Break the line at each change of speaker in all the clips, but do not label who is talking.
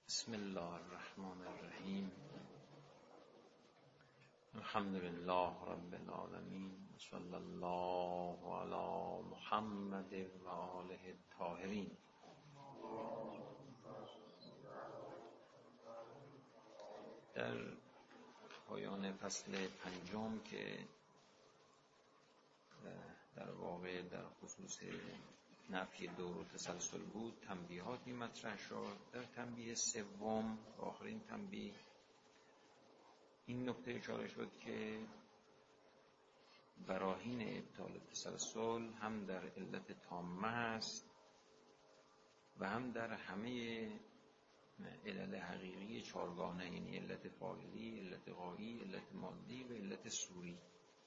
بسم الله الرحمن الرحیم. الحمد لله رب العالمین، صلی الله علی محمد و آله الطاهرین. در پایان فصل پنجم که در واقع در خصوص نفی دور و تسلسل بود، تنبیهاتی مطرح شد. در تنبیه سوم، آخرین تنبیه، این نکته اشاره شد که براهین ابطال تسلسل هم در علت تامه است و هم در همه علل حقیقی چارگانه، یعنی علت فاعلی، علت غایی، علت مادی و علت صوری.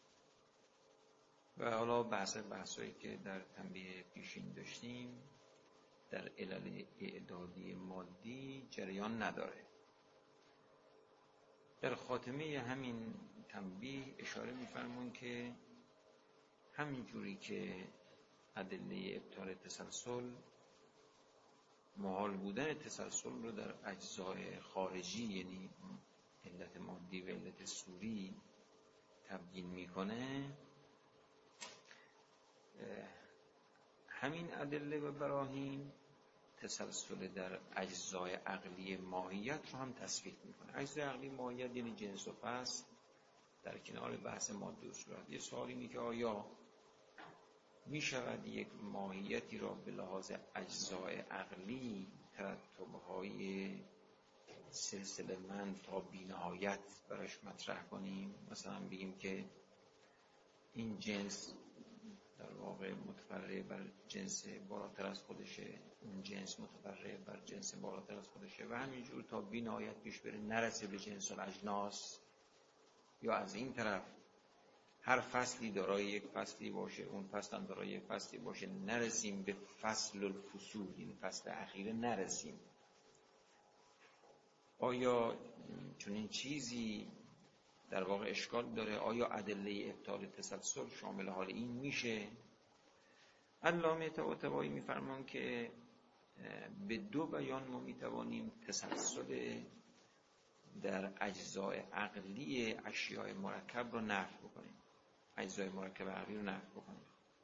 و حالا بحثایی که در تنبیه پیشین داشتیم در علل اعدادی مادی جریان نداره. در خاتمه همین تنبیه اشاره می‌فرمون که همین جوری که ادله ابطال تسلسل محال بودن تسلسل رو در اجزای خارجی، یعنی علت مادی و علت صوری، تبیین میکنه، همین ادله و براهین تسلسل در اجزای عقلی ماهیت رو هم تثبیت میکنه. اجزای عقلی ماهیت یعنی جنس و فصل در کنار بحث ماده و صورت. یه سوال اینه که آیا میشود یک ماهیتی را به لحاظ اجزای عقلی ترتبهای سلسله مند تا بی‌نهایت براش مطرح کنیم؟ مثلا بگیم که این جنس در واقع متفرع بر جنس بالاتر از خودشه، اون جنس متفرع بر جنس بالاتر از خودشه و همینجور تا بی‌نهایت پیش بره، نرسه به جنس الاجناس. یا از این طرف هر فصلی دارای یک فصلی باشه، اون فصل هم دارای یک فصلی باشه، نرسیم به فصل الفصول، این فصل اخیره نرسیم. آیا چنین چیزی در واقع اشکال داره؟ آیا ادله ابطال تسلسل شامل حال این میشه؟ علامه طباطبایی میفرمان که به دو بیان ما میتوانیم تسلسل در اجزای عقلی اشیاء مرکب رو نفی بکنیم، اجزای مرکب عقلی رو نفی بکنیم.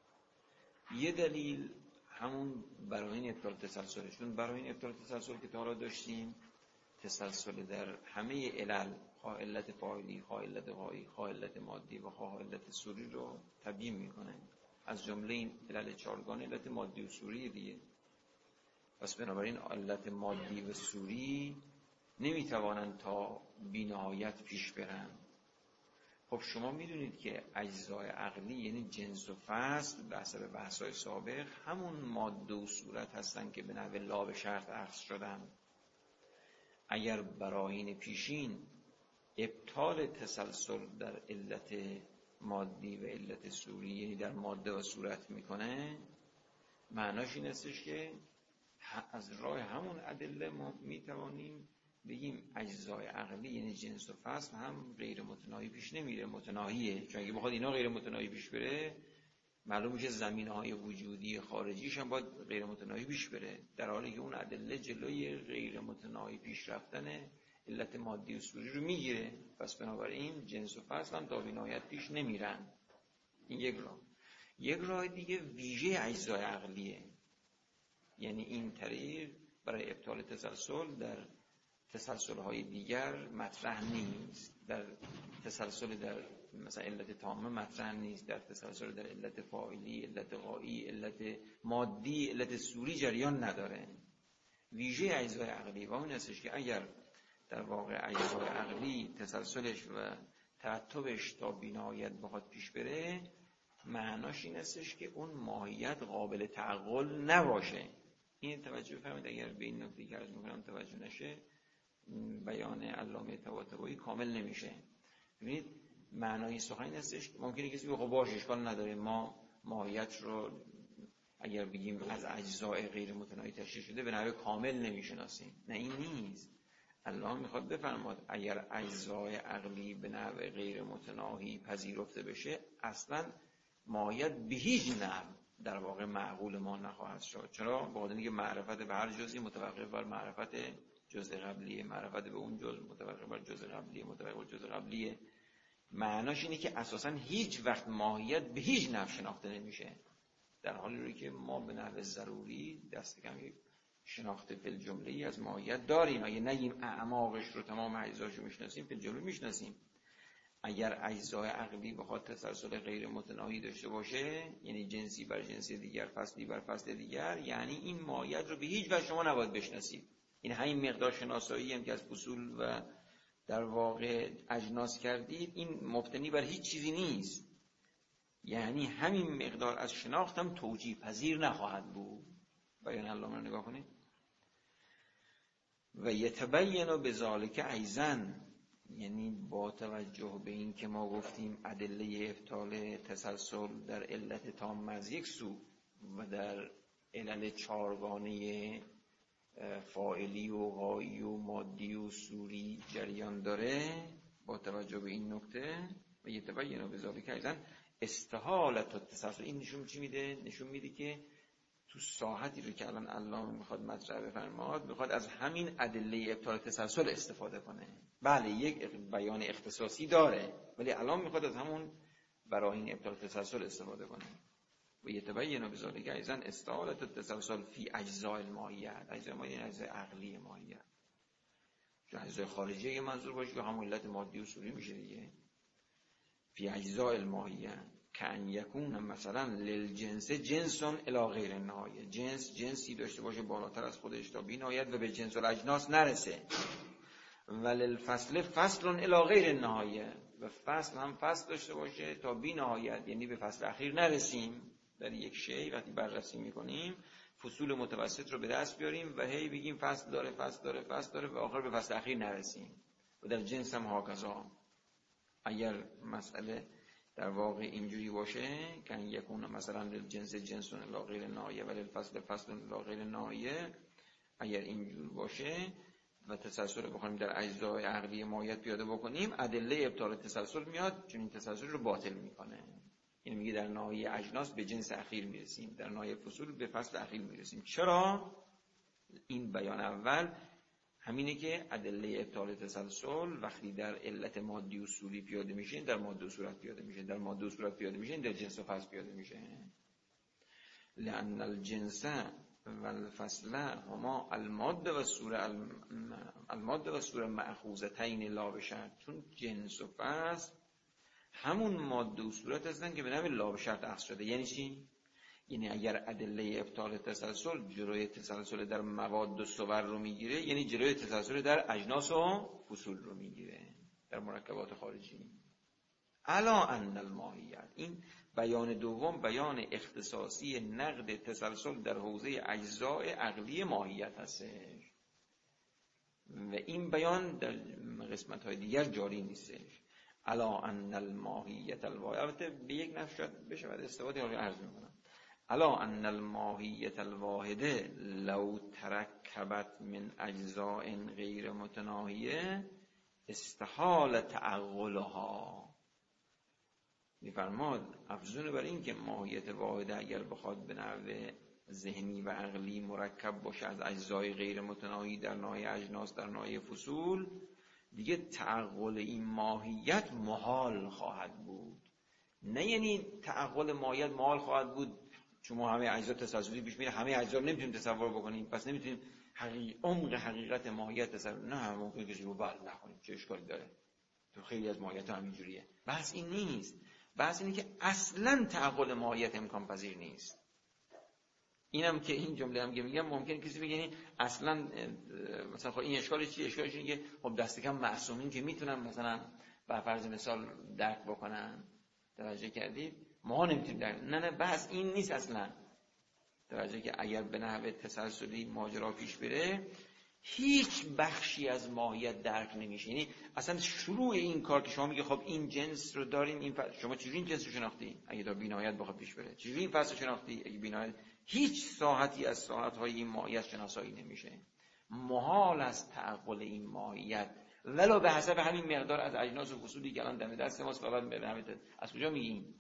یه دلیل همون براهین ابطال تسلسلشون، براهین ابطال تسلسل که تا حالا داشتیم، تسلسل در همه علل، خواه علت فاعلی، خواه علت غایی، خواه علت مادی و خواه علت صوری رو تبیین میکنه. از جمله این علل چارگانه علت مادی و صوری دیگه. پس بنابراین علت مادی و صوری نمیتوانند تا بی‌نهایت پیش برن. خب شما میدونید که اجزای عقلی یعنی جنس و فصل به حسب بحث‌های سابق همون ماده و صورت هستن که به نحو لا به شرط اخذ شدن. اگر براهین پیشین ابطال تسلسل در علت مادی و علت صوری، یعنی در ماده و صورت میکنه، معناش این استش که از راه همون ادله ما میتوانیم بگیم اجزای عقلی یعنی جنس و فصل هم غیر متناهی پیش نمیره، متناهیه. چون اگه بخواد اینا غیر متناهی پیش بره، معلوم میشه زمینه‌های وجودی خارجیش هم باید غیر متناهی پیش بره، در حالی که اون ادله جلوی غیر متناهی پیش رفتن علت مادی و صوری رو میگیره. پس بنابراین جنس و فصل هم تا بی‌نهایت پیش نمیرن. این یک راه. یک راه دیگه ویژه اجزای عقلیه، یعنی این طریق برای ابطال تسلسل در تسلسل‌های دیگر مطرح نیست. در تسلسل در مثلا علت تامه مطرح نیست، در تسلسل در علت فاعلی، علت غایی، علت مادی، علت صوری جریان نداره. ویژه اجزای عقلی و اون هستش که اگر در واقع اجزای عقلی تسلسلش و ترتبش تا بی‌نهایت بخواد پیش بره، معناش این هستش که اون ماهیت قابل تعقل نباشه. این توجه بفرمایید، اگر به این نکته که عرض می‌کنم توجه نشه، بیان علامه طباطبایی کامل نمیشه. ببینید معنای سخن این هستش که ممکنه کسی بگه خب باشه اشکال نداره، ما ماهیت رو اگر بگیم از اجزای غیر متناهی تشکیل شده به نحو کامل نمیشناسیم. نه، این نیست. علامه میخواد بفرماد اگر اجزای عقلی به نحو غیر متناهی پذیرفته بشه، اصلا ماهیت به هیچ نحو در واقع معقول ما نخواهد شد. چرا؟ به خاطر اینکه معرفت به هر جزئی متوقف بر معرفت جزء قبلیه، معرفت به اون جزء متوقف بر جزء قبلیه، متوقف بر جزء قبلیه. معناش اینه که اساساً هیچ وقت ماهیت به هیچ نحو شناخته نمیشه، در حالی که ما به نحو ضروری دست کم یک شناخت فی الجمله‌ای از ماهیت داریم. اگه نگیم اعماقش رو، تمام اجزاشو میشناسیم، فی الجمله میشناسیم. اگر اجزای عقلی بخواد تسلسل غیر متناهی داشته باشه، یعنی جنسی بر جنسی دیگر، فصلی بر فصل دیگر، یعنی این ماهیت رو به هیچ وجه شما نباید بشناسید. این همین مقدار شناسایی هم که از فصول و در واقع اجناس کردید، این مبتنی بر هیچ چیزی نیست. یعنی همین مقدار از شناخت هم توجیه پذیر نخواهد بود. بیان علامه رو نگاه کنید. و یتبین بذالک ایضا، یعنی با توجه به این که ما گفتیم ادله ابطال تسلسل در علت تام از یک سو و در علل چارگانه فاعلی و غایی و مادی و صوری جریان داره، با توجه به این نکته و یتبین بذالک ایضا استحالت التسلسل، این نشون چی میده؟ نشون میده که تو ساحتی رو که الان علامه میخواد مطرح بفرماد، میخواد از همین ادله ابطال تسلسل استفاده کنه. بله یک بیان اختصاصی داره، ولی الان میخواد از همون براهین ابطال تسلسل استفاده کنه. و یتبین بذالک ایضا استحالت التسلسل فی اجزاء الماهیت. اجزاء ماهیت یعنی اجزاء عقلی ماهیت، چون اجزاء خارجی منظور باشه که همون علت مادی و صوری میشه دیگه. فی اجزاء الماهیت کأن یکون مثلا للجنس جنس الی غیر النهایه، جنسی داشته باشه بالاتر از خودش تا بی نهایت و به جنس الاجناس نرسه. وللفصل فصل الی غیر النهایه، و فصل هم فصل داشته باشه تا بی نهایت، یعنی به فصل اخیر نرسیم. در یک شی وقتی بررسی میکنیم فصول متوسط رو به دست بیاریم و هی بگیم فصل داره فصل داره فصل داره و آخر به فصل اخیر نرسیم. و در جنس هم هاکذا. اگر مسئله در واقع اینجوری باشه که یکون مثلا للجنس جنس الی غیر النهایه و للفصل فصل الی غیر النهایه، اگر اینجور باشه و تسلسل رو بخوایم در اجزای عقلی ماهیت پیاده بکنیم، ادله ابطال تسلسل میاد چون این تسلسل رو باطل میکنه. یعنی میگه در نهایه اجناس به جنس اخیر میرسیم، در نهایه فصول به فصل اخیر میرسیم. چرا؟ این بیان اول همینه که ادله ابطال تسلسل وقتی در علت مادی و صوری پیاده میشه، در ماده و صورت پیاده میشه، در ماده و صورت پیاده میشه، در جنس و فصل پیاده میشه. لأن الجنس و الفصل هما الماده و صوره مأخوذتین لا بشرط، چون جنس و فصل همون ماده و صورت هستن که به نوع لا بشرط اخذ شده. یعنی چی؟ یعنی اگر ادله ابطال تسلسل جلوی تسلسل در مواد و صور رو میگیره، یعنی جلوی تسلسل در اجناس و فصول رو میگیره، در مرکبات خارجی. الا ان الماهیت، این بیان دوم بیان اختصاصی نقد تسلسل در حوزه اجزاء عقلی ماهیت هستش و این بیان در قسمت‌های دیگر جاری نیستش. الا ان الماهیت الواحد، البته به یک نحو شاید بشه بعد استفاده رو عرض می‌کنم. الا ان الماهیت الواحده لو ترکبت من اجزاء غیر متناهیه استحال تعقلها. می‌فرماد افزون بر این که ماهیت واحده اگر بخواد به نحو ذهنی و عقلی مرکب باشه از اجزای غیر متناهی در ناحیه اجناس، در ناحیه فصول، دیگه تعقل این ماهیت محال خواهد بود. نه یعنی تعقل ماهیت محال خواهد بود چون ما همه اجزا تسلسلی پیش میره، همه اجزا رو نمیتونیم تصور بکنیم، پس نمیتونیم عمق حقیقت ماهیت تصور. نه، ممکنه کسی رو بحث نکنیم، چه اشکالی داره؟ تو خیلی از ماهیت ها همینجوریه. بحث این نیست. بحث اینه که اصلا تعقل ماهیت امکان پذیر نیست. اینم که این جمله هم که میگم ممکن کسی بگه اصلا مثلا خب این اشکالش چیه؟ اشکالش اینه که خب دست کم معصومین که میتونن مثلا به فرض مثال درک بکنن. توجه کردید؟ ما نمیتونیم درک. نه بحث این نیست اصلا. توجه که اگر به نحو تسلسلی ماجرا پیش بره هیچ بخشی از ماهیت درک نمیشه. یعنی اصلا شروع این کار که شما میگه خب این جنس رو دارین، این شما چجوری این جنس رو شناختی؟ اگه تا بی‌نهایت بخواد پیش بره چجوری این فصل رو شناختی؟ اگه بی‌نهایت هیچ ساحتی از ساحت‌های این ماهیت شناسایی نمیشه. محال است تعقل این ماهیت ولو به حسب همین مقدار از اجناس و فصولی که الان دم دست ماست. فقط به همین از کجا میگیم؟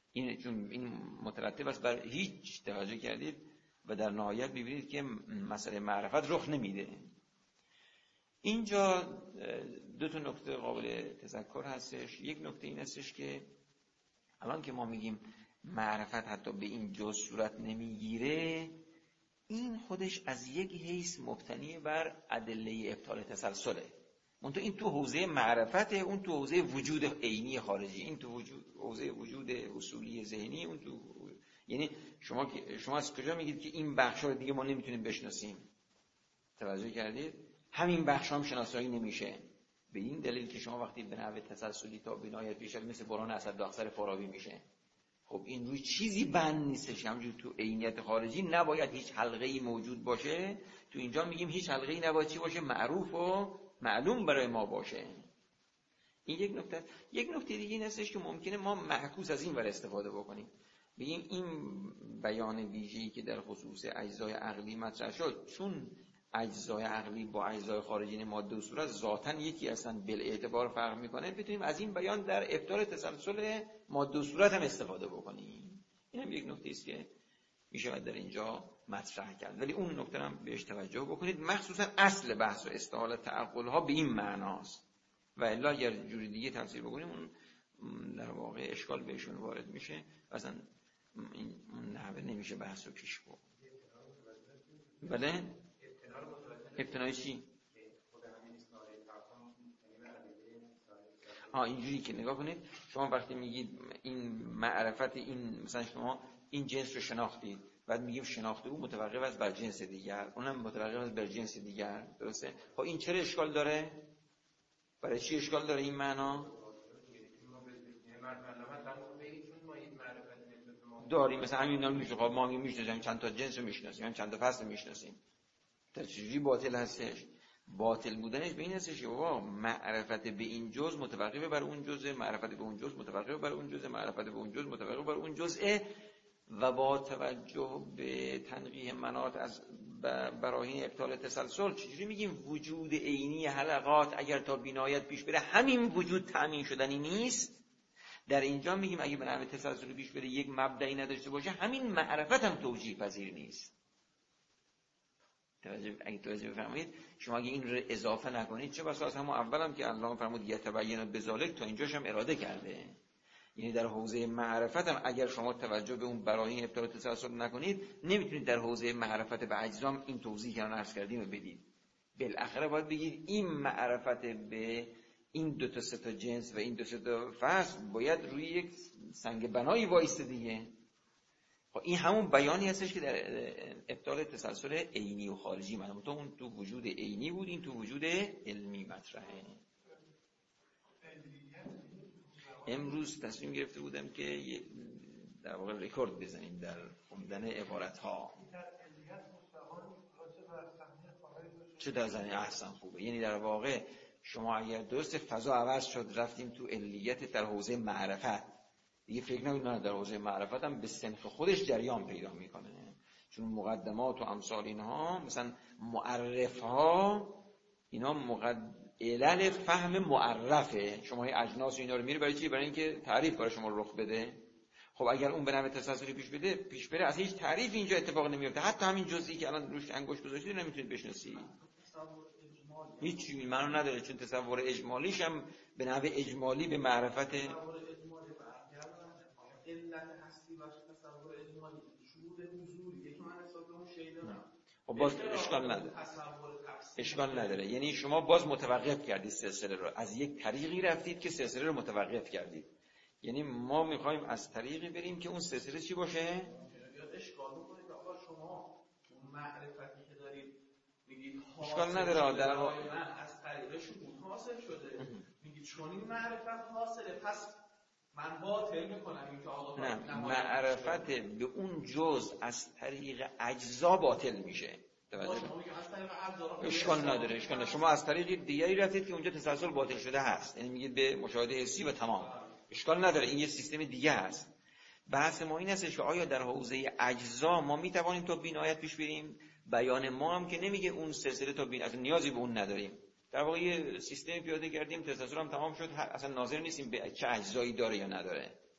چون این مترتب است بر هیچ، توجه کردید، و در نهایت ببینید که مسئله معرفت رخ نمیده. اینجا دو تا نکته قابل تذکر هستش. یک نکته این هستش که الان که ما میگیم معرفت حتی به این جز صورت نمیگیره، این خودش از یک حیث مبتنی بر ادله ابطال تسلسله. منتها این تو حوزه معرفته، اون تو حوزه وجود عینی خارجی، این تو حوزه وجود اصولی ذهنی، اون تو، یعنی شما از کجا میگید که این بخشا رو دیگه ما نمیتونیم بشناسیم؟ توجه کردید؟ همین بخشا هم شناسایی نمیشه، به این دلیل که شما وقتی به نحو تسلسلی تا بنایت بیشتر مثل برهان اسداخسر فارابی میشه. خب این روی چیزی بند نیستش، همونجور تو عینیت خارجی نباید هیچ حلقه‌ای موجود باشه. تو اینجا میگیم هیچ حلقه‌ای نباید چی باشه؟ معروف و معلوم برای ما باشه. این یک نکته. یک نکته دیگه این هستش که ممکنه ما معکوس از این ور استفاده بکنیم، بگیم این بیان ویژه‌ای که در خصوص اجزای عقلی مطرح شد، چون اجزای عقلی با اجزای خارجی ماده و صورت ذاتاً یکی هستن، بالاعتبار فرق میکنه، بتونیم از این بیان در ابطال تسلسل ماده و صورت هم استفاده بکنیم. این هم یک نکته است که میشه در اینجا مطرح کرد، ولی اون نکته هم بهش توجه بکنید. مخصوصا اصل بحث و استحاله تعقل ها به این معناست، و الا اگر جوری دیگه تفسیر بکنیم اون در واقع اشکال بهشون وارد میشه، اصلا این نحوه نمیشه بحث رو پیش برد. بله؟ ابتنای چی؟ اینجوری که نگاه کنید، شما وقتی میگید این معرفت، این مثلا شما این جنس رو شناختید، بعد میگیم شناخته او متوقف است بر جنس دیگر، اونم متوقف است بر جنس دیگر، درسته؟ خب این چرا اشکال داره؟ برای چی اشکال داره این معنا؟ داریم مثلا همین نام میشه، خب ما میشناسیم چند تا جنس رو میشناسیم، هم چند تا فصل میشناسیم. چجوری باطل هستش؟ باطل بودنش به این هستش که بابا معرفت به این جز متوقف بر اون جزء، معرفت به اون جز متوقف بر اون جزء، معرفت به اون جز متوقف بر اون جزء، و با توجه به تنقیح مناط از براهین ابطال تسلسل چجوری میگیم وجود عینی حلقات اگر تا بینایت پیش بره همین وجود تأمین شدنی نیست؟ در اینجا میگیم اگه به نحو تسلسل پیش بره یک مبدئی نداشته باشه، همین معرفت هم توجیه پذیر نیست. اگه توجه بفرمایید، شما اگه این رو اضافه نکنید، چه بسا از همون اولم که الله فرمود یتبین بذالک، تا اینجاش هم اراده کرده، یعنی در حوزه معرفت هم اگر شما توجه به اون براهین ابطال تسلسل نکنید، نمیتونید در حوزه معرفت به اجزام این توضیح که الان عرض کردیم رو بدید. بالاخره باید بگید این معرفت به این دو تا سه تا جنس و این دو سه تا فصل باید روی یک سنگ بنایی وایسته دیگه. خب این همون بیانی هستش که در ابطال تسلسل عینی و خارجی معنی، تو اون تو وجود عینی بود، این تو وجود علمی مطرحه. امروز تصمیم گرفته بودم که در واقع رکورد بزنیم در خوندن عبارت‌ها. چه در زمینه احسن خوبه، یعنی در واقع شما اگر درست فضا عوض شد رفتیم تو علیت در حوزه معرفت، دیگه فکر نکنید در حوزه معرفت هم به سنخ خودش جریان پیدا میکنه، چون مقدمات و امثال اینها مثلا معرف ها اینا علل فهم معرفه. شما اجناس اینا رو میری برای چی؟ برای اینکه تعریف برای شما رخ بده. خب اگر اون به نحو تسلسلی پیش بره از هیچ تعریف اینجا اتفاق نمیفته، حتی همین جزئی که الان روش انگشت گذاشتید نمیتونید بشناسید. هیچ معنی نداره، چون تصور اجمالیش هم به نحو اجمالی به معرفت خب باز اشکال نداره، یعنی شما باز متوقف کردید سلسله رو، از یک طریقی رفتید که سلسله رو متوقف کردید. یعنی ما میخوایم از طریقی بریم که اون سلسله چی باشه؟
اشکال بکنید که آقا شما اون معرفتی که دارید میگید
اشکال نداره، در واقع
از طریق شهود حاصل شده، میگید چون این معرفت حاصله پس من باطل میکنم این که آقا
نه، معرفت به اون جز از طریق اجزا باطل میشه. اشکال نداره. شما از طریق دیگری رفتید که اونجا تسلسل باطل شده هست، یعنی میگید به مشاهده حسی و تمام. اشکال نداره، این یه سیستم دیگه هست. بحث ما این هستش که آیا در حوزه اجزا ما میتوانیم تا بینایت پیش بریم؟ بیان ما هم که نمیگه اون سلسله تا بینایت، نیازی به اون نداریم. در واقع یه سیستم پیاده کردیم، تسلسل هم تمام شد، اصلا ناظر نیستیم به چه اجزایی داره یا نداره.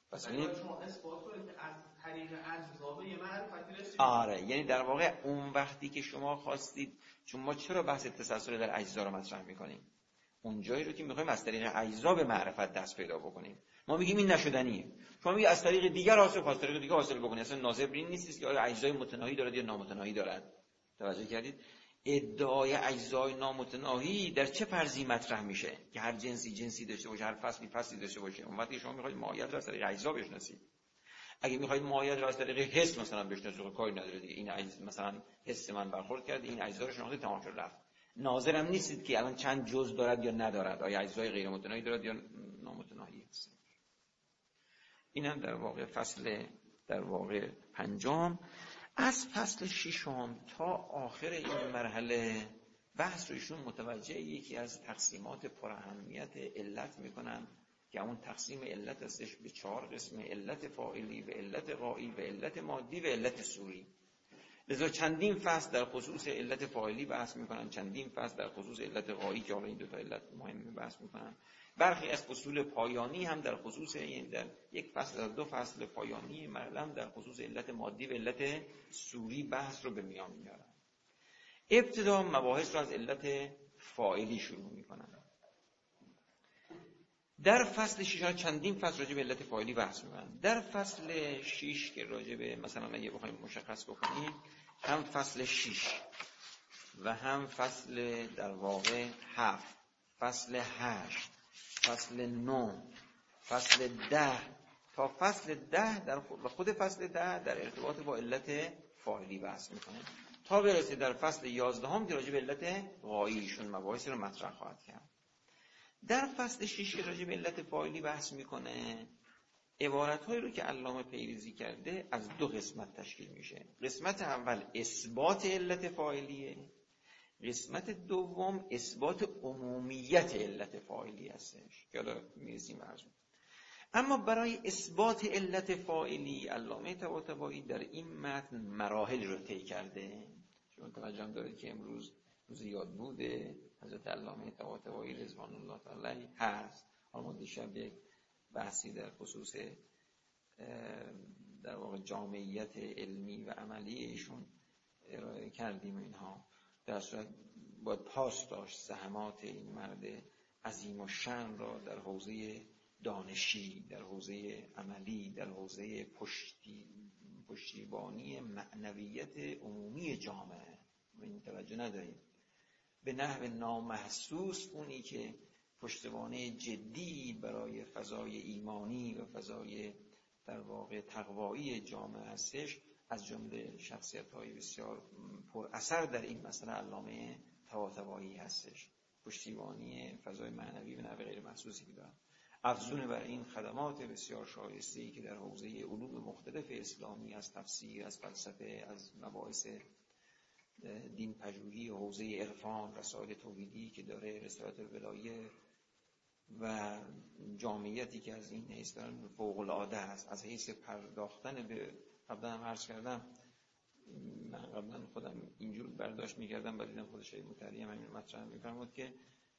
پس
شما اثبات کنید که از طریق اجزا به یه معرفتی رسید.
آره، یعنی در واقع اون وقتی که شما خواستید، چون ما چرا بحث تسلسل در اجزا رو مطرح میکنیم؟ اون جایی رو که میخوایم از طریق اجزا به معرفت دست پیدا بکنیم. ما میگیم این نشدنیه، شما میگی از طریق دیگر حاصل، از طریق دیگر حاصل بکنید. اصلا ناظر بر این نیست که آیا اجزای متناهی دارد یا نامتناهی دارد. توجه کردید؟ ادعای اجزای نامتناهی در چه فرضی مطرح میشه؟ که هر جنسی داشته باشه، هر فصلی داشته باشه. اون وقتی شما میخواید ماهیت رو از طریق اجزا بشناسید. اگه میخواید ماهیت رو از طریق حس مثلا بشناسید، کاری نداره دیگه. این مثلا حس من برخورد کرد، این اجزا رو شناخته، تمام شد رفت. ناظرم نیستید که الان چند جزء دارد یا ندارد، آیا اجزای غیر متناهی دارد یا نامتناهی است. این هم در واقع فصل در واقع 5. از فصل 6 تا آخر این مرحله بحث رو ایشون متوجه یکی از تقسیمات پراهمیت علت میکنن که اون تقسیم علت هستش به 4 قسم: علت فاعلی، به علت غایی، به علت مادی و علت صوری. لذا چندین فصل در خصوص علت فاعلی بحث میکنن، چندین فصل در خصوص علت غایی که حالا این 2 تا علت مهم بحث میکنن. برخی از فصول پایانی هم در خصوص، یعنی در یک فصل از 2 فصل پایانی مرحله هم در خصوص علت مادی و علت صوری بحث رو به میان میارن. ابتدا مباحث رو از علت فاعلی شروع میکنن. در فصل 6 چندین فصل راجع به علت فاعلی بحث میکنن. در فصل 6 که راجع به مثلا اگه بخوایم مشخص بکنیم، هم فصل 6 و هم فصل در واقع 7، فصل 8، فصل 9، فصل 10 تا فصل 10 در خود فصل 10 در ارتباط با علت فاعلی بحث میکنه، تا برسه در فصل 11 هم که راجع به علت غاییشون مباحث رو مطرح خواهد کرد. در فصل 6 که راجع به علت فاعلی بحث میکنه، عبارت‌هایی رو که علامه پیریزی کرده از 2 قسمت تشکیل میشه. قسمت اول اثبات علت فاعلیه، قسمت دوم اثبات عمومیت علت فاعلی هستش که حالا میرسیم ارزون. اما برای اثبات علت فاعلی علامه طباطبایی در این متن مراحل رو طی کرده. شما توجه دارید که امروز روز یادبود حضرت علامه طباطبایی رضوان الله تعالی هست. حالا ما دیشب یک بحثی در خصوص در واقع جامعیت علمی و عملی ایشون ارائه کردیم. اینها در صورت باید پاس داشت زحمات این مرد عظیم و شأن را در حوزه دانشی، در حوزه عملی، در حوزه پشتیبانی معنویت عمومی جامعه. این توجه ندارید به نحو نامحسوس اونی که پشتوانه جدی برای فضای ایمانی و فضای در واقع تقوایی جامعه هستش، از جمله شخصیت‌های بسیار پر اثر در این مسئله علامه طباطبایی هستش. پشتیبانی فضای معنوی به نحو غیر محسوسی که دارن. افزون بر این خدمات بسیار شایسته‌ای که در حوزه علوم مختلف اسلامی، از تفسیر، از فلسفه، از مباحث دین پژوهی، حوزه عرفان، رسائل توحیدی که داره، رسالت الولایه و جامعیتی که از این حیث دارن فوق‌العاده است. از حیث پرداختن به، قبلا هم عرض کردم، من قبلا خودم اینجور برداشت می‌کردم، بعد دیدم خود شهید مطهری هم همین مطرح می‌فرمود که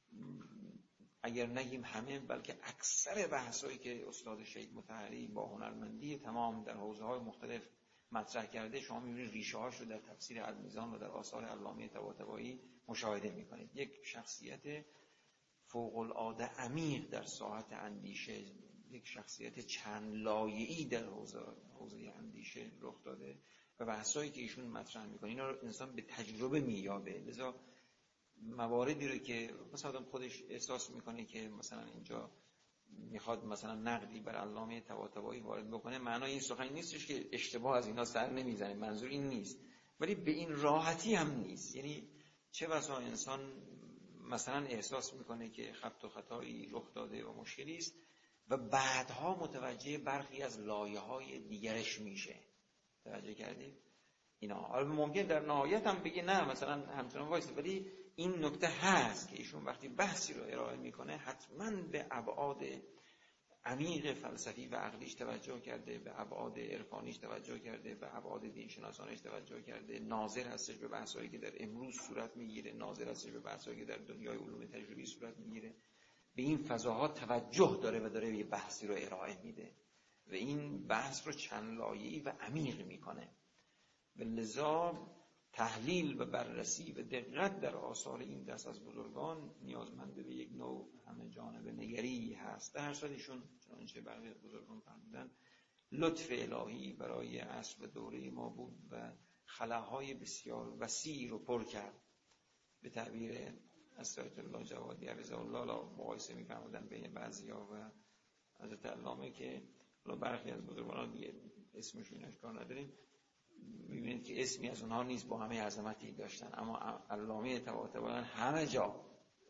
اگر نگیم همه، بلکه اکثر بحثایی که استاد شهید مطهری با هنرمندی تمام در حوزه‌های مختلف مطرح کرده، شما می‌بینید ریشه‌هاش رو در تفسیر المیزان و در آثار علامه طباطبایی مشاهده می‌کنید. یک شخصیت فوق‌العاده عمیق در ساحت اندیشه، یک شخصیت چند لایه‌ای در حوزه اندیشه رخ داده و بحثایی که ایشون مطرح می‌کنه اینا رو انسان به تجربه می‌یابه. لذا مواردی رو که مثلا خودش احساس می‌کنه که مثلا اینجا میخواد مثلا نقدی بر علامه طباطبایی وارد بکنه، معنای این سخن نیستش که اشتباه از اینا سر نمیزنه، منظور این نیست، ولی به این راحتی هم نیست. یعنی چه بسا انسان مثلا احساس میکنه که خط و خطایی رخ داده و مشکلی است و بعدها متوجه برخی از لایه‌های دیگرش میشه. توجه کردید؟ اینا حالا ممکن در نهایت هم بگه نه مثلا همچنان وایسه، ولی این نکته هست که ایشون وقتی بحثی رو ارائه میکنه حتما به ابعاد عمیق فلسفی و عقلیش توجه کرده، به ابعاد عرفانیش توجه کرده، به ابعاد دینشناسانش توجه کرده. ناظر هستش به بحثایی که در امروز صورت میگیره، ناظر هستش به بحثایی که در دنیای علوم تجربی صورت میگیره. به این فضاها توجه داره و داره یه بحثی رو ارائه میده. و این بحث رو چند لایه‌ای و عمیق میکنه و لذا تحلیل و بررسی و دقت در آثار این دست از بزرگان نیازمند به یک نوع همه جانبه نگری هست. در هر صورت ایشون چنانچه برای بزرگان فرمودن لطف الهی برای عصر و دوره ما بود و خلاهای بسیار وسیع رو پر کرد. به تعبیر اساتید الله جوادی عزیز الله مقایسه می‌فرمودن بین بعضیا و حضرت علامه که برخی از بزرگان دیگه اسمشون اشکال نداریم، می‌بینید که اسمی از اونها نیست، با همه عظمتی داشتن، اما علامه طباطبایان همه جا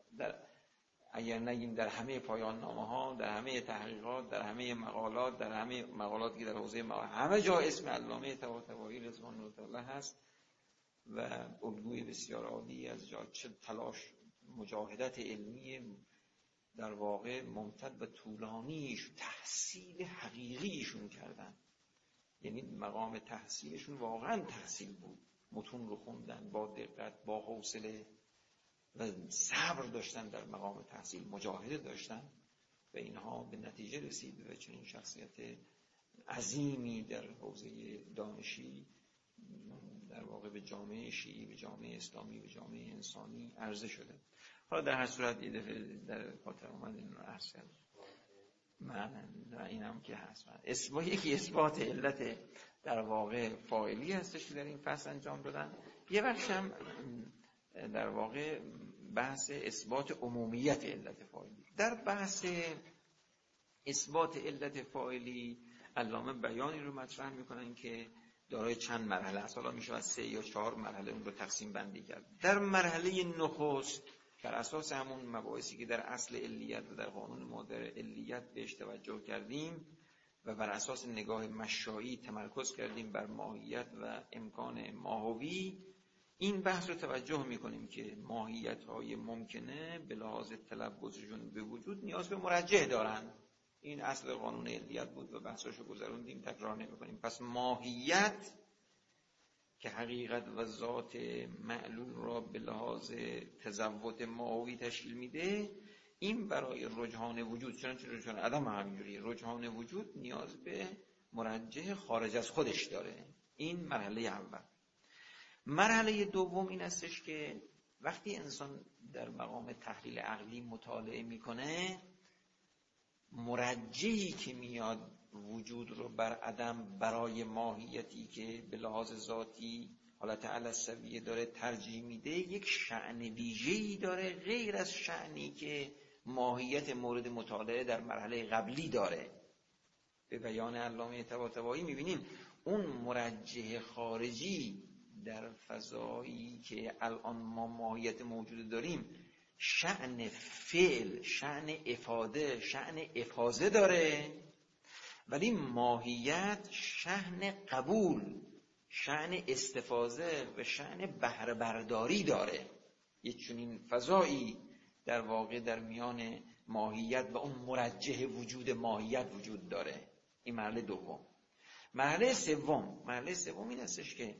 اگر نگیم در همه پایان نامه‌ها، در همه تحقیقات، در همه مقالات، در همه مقالاتی که در حوزه همه جا اسم علامه طباطبایی رضوان الله تعالی هست و الگوی بسیار عالی از چه تلاش مجاهدت علمی در واقع ممتد و طولانیش تحصیل حقیقیشون کردن. یعنی مقام تحصیلشون واقعا تحصیل بود، متون رو خوندن با دقت، با حوصله و صبر داشتن در مقام تحصیل، مجاهده داشتن و اینها به نتیجه رسید و چنین شخصیت عظیمی در حوزه دانشی در واقع به جامعه شیعی، به جامعه اسلامی، به جامعه انسانی عرضه شده. حالا در هر صورت یه دفعه در خاطر اومد این رو عرض کردم. من اینم که هست یکی اثبات علت در واقع فاعلی هستش که در این فصل انجام دادن. یه بخش هم در واقع بحث اثبات عمومیت علت فاعلی. در بحث اثبات علت فاعلی علامه بیانی رو مطرح میکنن که دارای چند مرحله است. حالا میشه از 3 یا 4 مرحله اون رو تقسیم بندی کرد. در مرحله نخست بر اساس همون مباحثی که در اصل علیت و در قانون ما در علیت بهش توجه کردیم و بر اساس نگاه مشایی تمرکز کردیم بر ماهیت و امکان ماهوی، این بحث رو توجه میکنیم که ماهیت‌های ممکنه به لحاظ تلبسشون به وجود نیاز به مرجح دارن. این اصل قانون علیت بود و بحثاشو گذروندیم، تکرار نمی‌کنیم. پس ماهیت که حقیقت و ذات معلول را به لحاظ تزوت ماهوی تشکیل میده، این برای رجحان وجود، چنانچه رجحان عدم همینجوری، رجحان وجود نیاز به مرجح خارج از خودش داره. این مرحله اول. مرحله دوم این استش که وقتی انسان در مقام تحلیل عقلی مطالعه میکنه، مرجحی که میاد وجود رو بر عدم برای ماهیتی که به لحاظ ذاتی حالت علسویه داره ترجیح میده، یک شأن ویژه‌ای داره غیر از شأنی که ماهیت مورد مطالعه در مرحله قبلی داره. به بیان علامه طباطبایی میبینیم اون مرجح خارجی در فضایی که الان ما ماهیت موجود داریم شأن فعل، شأن افاده، شأن افاظه داره، ولی ماهیت شأن قبول، شأن استفاضه و شأن بهره برداری داره. یه چنین فضایی در واقع در میان ماهیت و اون مرجح وجود ماهیت وجود داره. این مرحله دوم. مرحله سوم این هستش که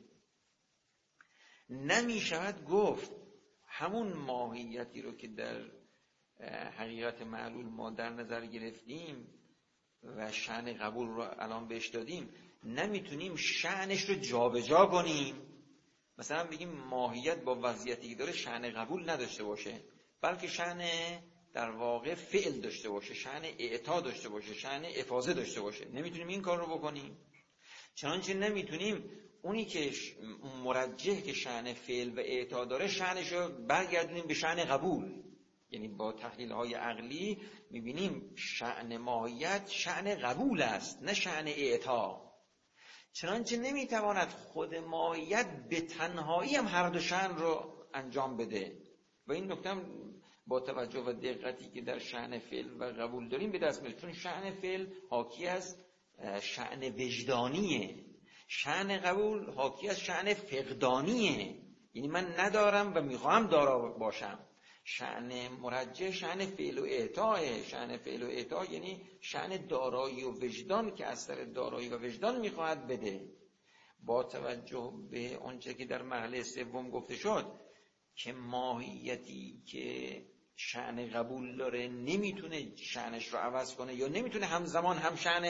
نمی شود گفت همون ماهیتی رو که در حقیقت معلول ما در نظر گرفتیم و شأن قبول رو الان بهش دادیم، نمیتونیم شأنش رو جابجا کنیم. مثلا بگیم ماهیت با وضعیتی که داره شأن قبول نداشته باشه، بلکه شأن در واقع فعل داشته باشه، شأن اعطا داشته باشه، شأن افاضه داشته باشه. نمیتونیم این کار رو بکنیم. چنانچه نمیتونیم اونی که مرجح که شأن فعل و اعطا داره شأنش رو برگردونیم به شأن قبول. یعنی با تحلیل های عقلی میبینیم شأن ماهیت شأن قبول است، نه شأن اعطا. چنانچه نمیتواند خود ماهیت به تنهایی هم هر دو شأن رو انجام بده. و این نکته با توجه و دقتی که در شأن فعل و قبول داریم به دست میاد، چون شأن فعل حاکی از شأن وجدانیه، شأن قبول حاکی از شأن فقدانیه. یعنی من ندارم و میخوام دارا باشم. شأن مرجح شأن فعل و اعطاه. شأن فعل و اعطاه یعنی شأن دارایی و وجدان که از سر دارایی و وجدان میخواهد بده. با توجه به آنچه که در مرحله سوم گفته شد که ماهیتی که شأن قبول داره نمیتونه شأنش رو عوض کنه یا نمیتونه همزمان هم شأن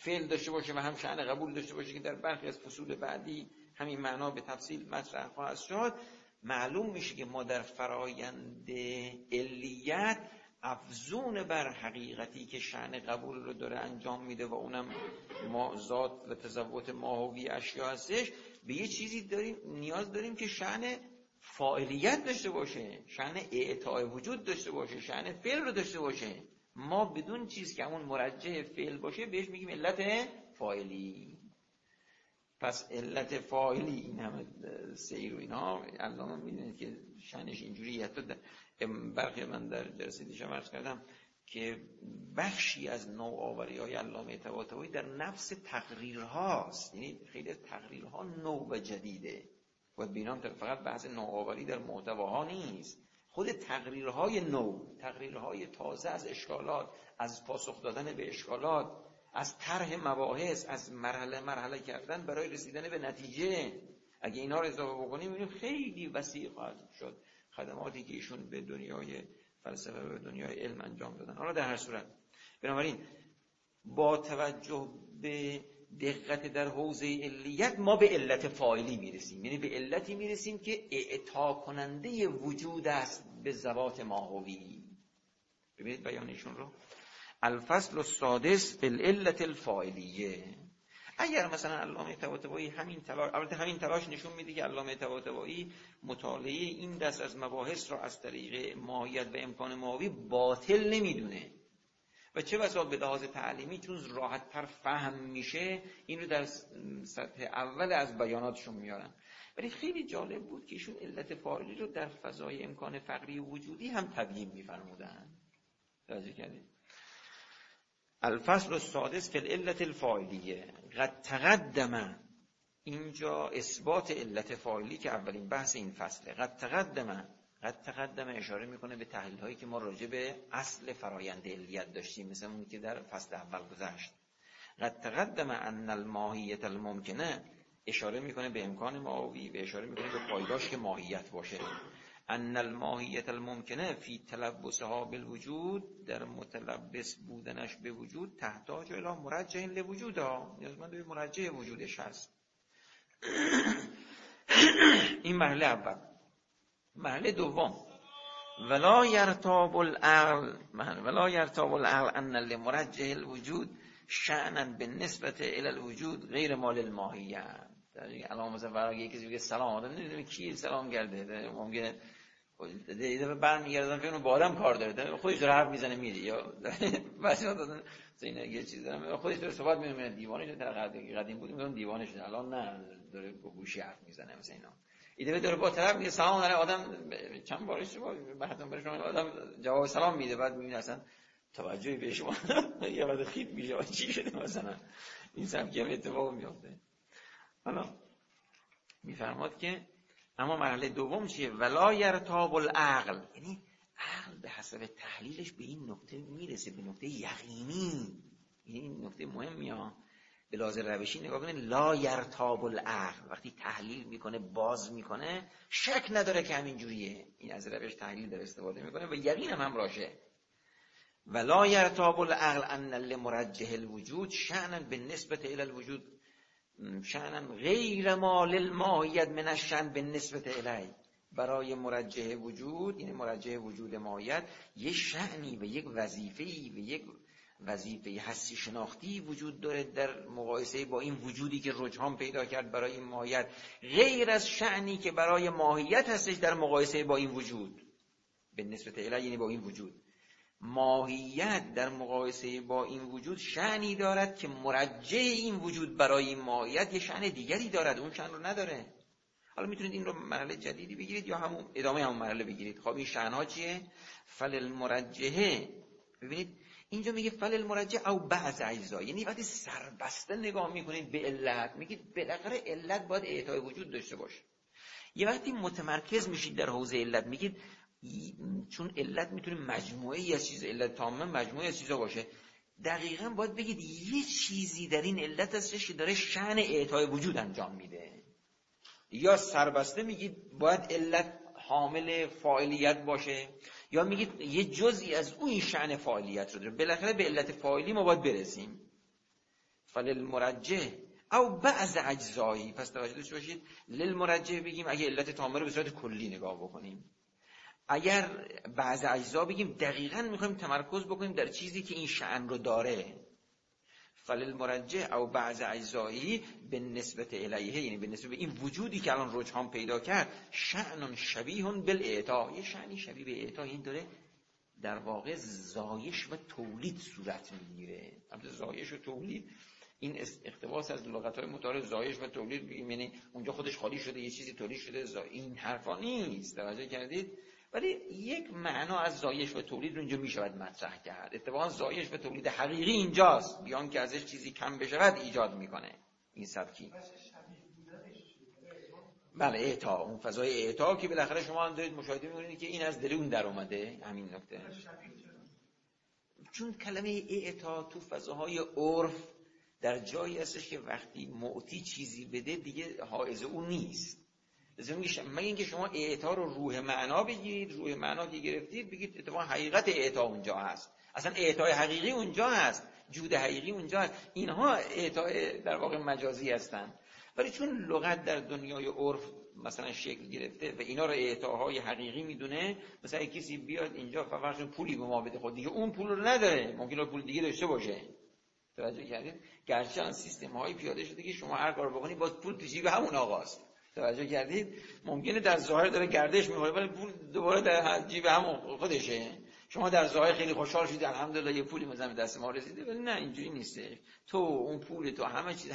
فعل داشته باشه و هم شأن قبول داشته باشه که در برخی از فصول بعدی همین معنا به تفصیل مطرح خواهد شد، معلوم میشه که ما در فرایند علیت افزون بر حقیقتی که شأن قبول رو داره انجام میده و اونم ما ذات و تضاد ماهوی اشیا هستش، به یه چیزی نیاز داریم که شأن فاعلیت داشته باشه، شأن اعطای وجود داشته باشه، شأن فعل رو داشته باشه. ما بدون چیز که همون مرجح فعل باشه بهش میگیم علت فاعلی. پس علت فاعلی این همه سیر و اینها علامه میدونید که شأنش اینجوری. حتی برخی من در جلسه دیشب عرض کردم که بخشی از نوآوری‌های علامه طباطبایی در نفس تقریرهاست، یعنی خیلی از تقریرها نو و جدیده. باید بینام فقط بحث نوآوری در محتواها نیست، خود تقریرهای نو، تقریرهای تازه از اشکالات، از پاسخ دادن به اشکالات، از طرح مباحث، از مرحله کردن برای رسیدن به نتیجه. اگه اینا رو اضافه بکنیم می‌بینیم خیلی وسیع خواهد شد خدماتی که ایشون به دنیای فلسفه و به دنیای علم انجام دادن. حالا در هر صورت بنابراین با توجه به دقت در حوزه علیت ما به علت فاعلی میرسیم، یعنی به علتی میرسیم که اعطا کننده وجود است به ذوات ماهوی. ببینید بیانشون رو، الفصل السادس فی العلة الفاعلیه. اگر مثلا علامه طباطبایی همین تلاش نشون میده که علامه طباطبایی مطالعه این دست از مباحث را از طریق ماهیت و امکان ماهوی باطل نمیدونه و چه بسا به لحاظ تعلیمی چون راحت تر فهم میشه این رو در سطح اول از بیاناتشون میارن. ولی خیلی جالب بود که ایشون علت فاعلی رو در فضای امکان فقری وجودی هم تبیین میفرمودن. توجه کردید؟ الفصل السادس فی العلة الفاعلیه. قد تقدم، اینجا اثبات علت فاعلی که اولین بحث این فصله. قد تقدم اشاره میکنه به تحلیل هایی که ما راجع به اصل فرایند علیت داشتیم، مثل اون که در فصل اول گذشت. قد تقدم ان الماهیت الممکنه، اشاره میکنه به امکان ماهوی و اشاره میکنه به پایداش که ماهیت باشه. ان الماهیت الممکنه فی تلبسها بالوجود، در متلبس بودنش به وجود، تحتاج الی مرجح لوجودها، نیازمند به مرجح وجودش هست. این مرحله اول. مرحله دوم، ولا یرتاب العقل ان لمرجح الوجود شأنا بالنسبه الی الوجود غیر مال الماهیت. الان مثلا برای کسی بگه سلام، آدم نمیدونه کی سلام کرده، ممکنه دیگه برمیگردن فکر با آدم کار داره، خودش داره حرف میزنه میره، یا واسه دادن اینا یه چیز داره خودش داره صحبت میکنه، دیوانه شده. قدیم بود میگن دیوانه شده، الان نه، داره با گوشی حرف میزنه مثلا اینا. ایده داره با طرف میگه سلام علیکم، آدم چند بارش بعدم برش آدم جواب سلام میده، بعد میبینه اصلا توجهی بهش یه وقت خیت میشه چی شده مثلا. این سبکی هم اتفاق میفته. حالا میفرماد که اما مرحله دوم چیه؟ ولا یرتاب العقل، یعنی عقل به حسب تحلیلش به این نقطه میرسه، به نقطه یقینی. این نقطه مهمیه. به لحاظ روشی نگاه کنید، لا یرتاب العقل، وقتی تحلیل میکنه باز میکنه شک نداره که همین جوریه، این از روش تحلیل در استفاده میکنه و یقین هم راشه. ولا یرتاب العقل ان لمرجح الوجود شأنا بالنسبه الى الوجود شأنا غیر مال الماهیت من الشأن بالنسبه الیه. برای مرجح وجود، یعنی مرجح وجود ماهیت، یک شأنی و یک وظیفه‌ای و یک وظیفه حسی شناختی وجود داره در مقایسه با این وجودی که رجحان پیدا کرد برای این ماهیت، غیر از شأنی که برای ماهیت هستش در مقایسه با این وجود. به نسبت الی یعنی با این وجود. ماهیت در مقایسه با این وجود شأنی دارد که مرجح این وجود برای این ماهیت یه شأن دیگری دارد، اون شأن رو نداره. حالا میتونید این رو مرحله جدیدی بگیرید یا همون ادامه همون مرحله بگیرید. خب این شأن‌ها چیه؟ فل المرجحه. ببینید اینجا میگه فل المرجح او بعض اجزا، یعنی وقتی سربسته نگاه میکنید به علت، میگید بالاخره علت باید اعطای وجود داشته باشه. یه وقتی متمرکز میشید در حوزه علت، میگید چون علت میتونه مجموعه از چیز، علت تماما مجموعه از چیزا باشه، دقیقاً باید بگید یه چیزی در این علت هستش که داره شأن اعطای وجود انجام میده. یا سربسته میگید باید علت حامل فاعلیت باشه، یا میگید یه جزئی از اون شأن فاعلیت رو داره. بالاخره به علت فاعلی ما باید برسیم. فللمرجح او بعض اجزایی. پس توجه داشته باشید، للمرجح بگیم اگه علت تامه رو به صورت کلی نگاه بکنیم، اگر بعض اجزا بگیم دقیقاً میخوایم تمرکز بکنیم در چیزی که این شأن رو داره. فللمرجح او بعض اجزایی به نسبت الیه، یعنی به نسبت به این وجودی که الان رجحان پیدا کرد، شأن شبیه بالاعطا، یه شأنی شبیه به اعطا این داره در واقع زایش و تولید صورت میگیره. البته زایش و تولید این اقتباس از لغت‌های متعارف، زایش و تولید، یعنی اونجا خودش خالی شده یه چیزی تولید شده، این حرفا نیست، توجه کردید؟ ولی یک معنا از زایش و تولید رو اینجا میشود مطرح کرد. اتفاقا زایش و تولید حقیقی اینجاست، بیان که ازش چیزی کم بشود ایجاد میکنه این سبکی. بله اعطا، اون فضای اعطا که بالاخره شما هم دارید مشاهده میکنید که این از درون در اومده. همین نکته، چون کلمه اعطا تو فضاهای عرف در جایی هستش که وقتی معطی چیزی بده دیگه حائز اون نیست. مگه اینکه شما اعطا رو روح معنا بگیرید، روح معنا که گرفتید بگید اتفاقا حقیقت اعطا اونجا هست، اصلا اعطای حقیقی اونجا هست، جود حقیقی اونجا هست، اینها اعطای در واقع مجازی هستن. ولی چون لغت در دنیای عرف مثلا شکل گرفته و اینا رو اعطاهای حقیقی میدونه، مثلا کسی بیاد اینجا فقط پولی به ما بده، خود دیگه اون پول رو نداره، ممکنه پول دیگه داشته باشه. توجه کردید؟ گرچه سیستم هایی پیاده شده که شما هر کار بکنید باز پول تو جیب همون آقاست. توجه کردید؟ ممکنه در ظاهر داره گردش می‌کنه ولی پول دوباره در جیب همون خودشه. شما در ظاهر خیلی خوشحال شدید الحمدلله یه پولی مثلا دست ما رسیده، ولی نه اینجوری نیست. تو اون پول تو همه چیز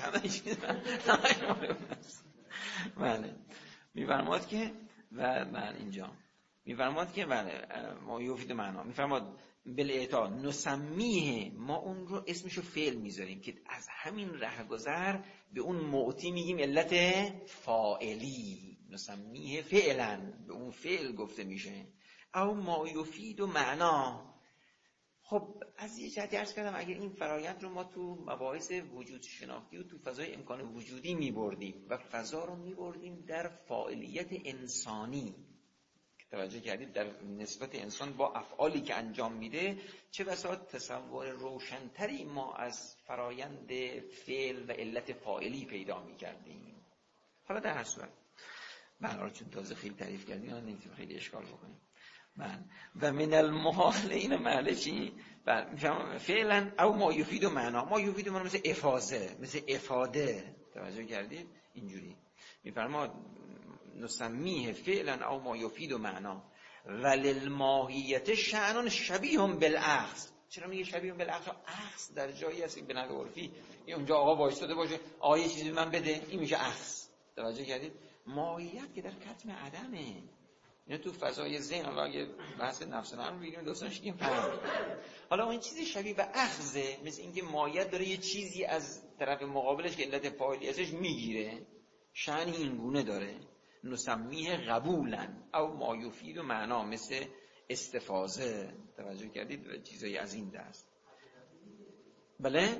بله. می‌فرماد که و من اینجا می‌فرماد که بله ما یفید معنا می‌فرماد بالاعطا نسمیه، ما اون رو اسمشو فعل میذاریم که از همین رهگذر به اون معطی میگیم علت فاعلی، نسمیه فعلا، به اون فعل گفته میشه. او ما یفید و معنا. خب از یه جهتی عرض کردم اگر این فرایند رو ما تو مباحث وجود شناختی و تو فضای امکان وجودی میبردیم و فضا رو میبردیم در فاعلیت انسانی، توجه کردید در نسبت انسان با افعالی که انجام میده، چه بسا تصور روشنتری ما از فرایند فعل و علت فاعلی پیدا میکردیم. حالا در هر صورت بله چون تازه خیلی تعریف کردیم الان نمیتونیم خیلی اشکال بکنیم. و من المحال این محله چی؟ فعلا او ما یفید و معنا. ما یفید و معنا مثل افاظه، مثل افاده. توجه کردید؟ اینجوری میفرماد نسمیه فعلا او ما یفید و معنا وللماهیت شأن شبیه بالاخذ. چرا میگه شبیه بالاخذ؟ اخذ در جایی هست که به نحو عرفی اونجا آقا وایستاده باشه آقا یه چیزی من بده، این میشه اخذ. توجه کردید؟ ماهیت که در کتم عدمه. اینا تو فضای ذهن، حالا اگه بحث نفس رو بگیریم دوستانش که فهم. حالا اون چیزی شبیه به اخذه، مثل اینکه ماهیت داره یه چیزی از طرف مقابلش که علت فاعلی ازش میگیره، شأن این گونه داره. نسمیه قبولا او ما یفید و معنا مثل استفاضه. توجه کردید؟ و چیزایی از این دست. بله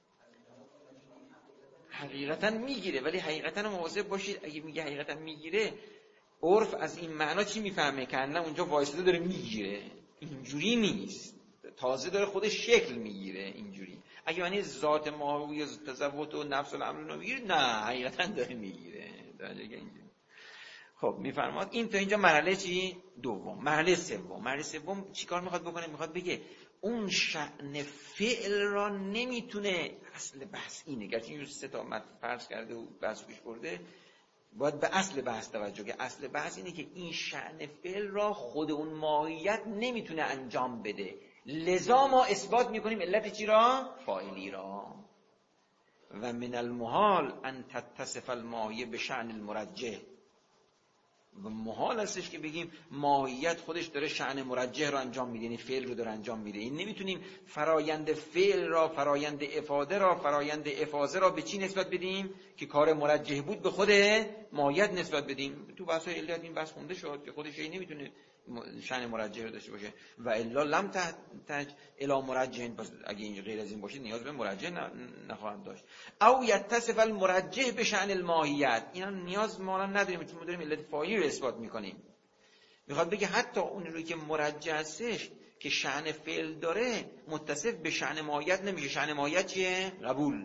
حقیقتا میگیره، ولی حقیقتا مواظب باشید اگه میگه حقیقتا میگیره، عرف از این معنا چی میفهمه؟ که نه اونجا وایساده داره میگیره، اینجوری نیست، تازه داره خودش شکل میگیره اینجوری. اگه معنی ذات ماهوی تزوت و نفس الامر رو میگیره، نه حقیقتا داره میگیره. خب میفرماد این تا اینجا مرحله چی؟ دوم. مرحله سوم چیکار میخواد بکنه؟ میخواد بگه اون شأن فعل را نمیتونه، اصل بحث اینه، گرچه این 3 تا متن فرض کرده و بحث پیش برده، باید به اصل بحث توجه که اصل بحث اینه که این شأن فعل را خود اون ماهیت نمیتونه انجام بده، لذا ما اثبات میکنیم علت چی را؟ فاعلی را. و من المحال ان تتصف الماهیه به شأن المرجح. و محال هستش که بگیم ماهیت خودش داره شأن مرجح رو انجام میده، یعنی فعل رو داره انجام میده. این نمیتونیم فرایند فعل را، فرایند افاده را، فرایند افاظه را به چی نسبت بدیم که کار مرجح بود به خود ماهیت نسبت بدیم. تو بحث علت این بحث خونده شد که خودش نمیتونه شأن مرجح رو داشته باشه و الا لم تحتاج الی مرجح. پس اگه این غیر از این باشه نیاز به مرجح نخواهد داشت. او یتصف المرجح به شأن الماهیت. اینا نیاز ما نداریم چون ما داریم علت فاعلی رو اثبات میکنیم. میخواد بگه حتی اون روی که مرجح هستش که شأن فعل داره متصف به شأن ماهیت نمیشه. شأن ماهیت چیه؟ قبول.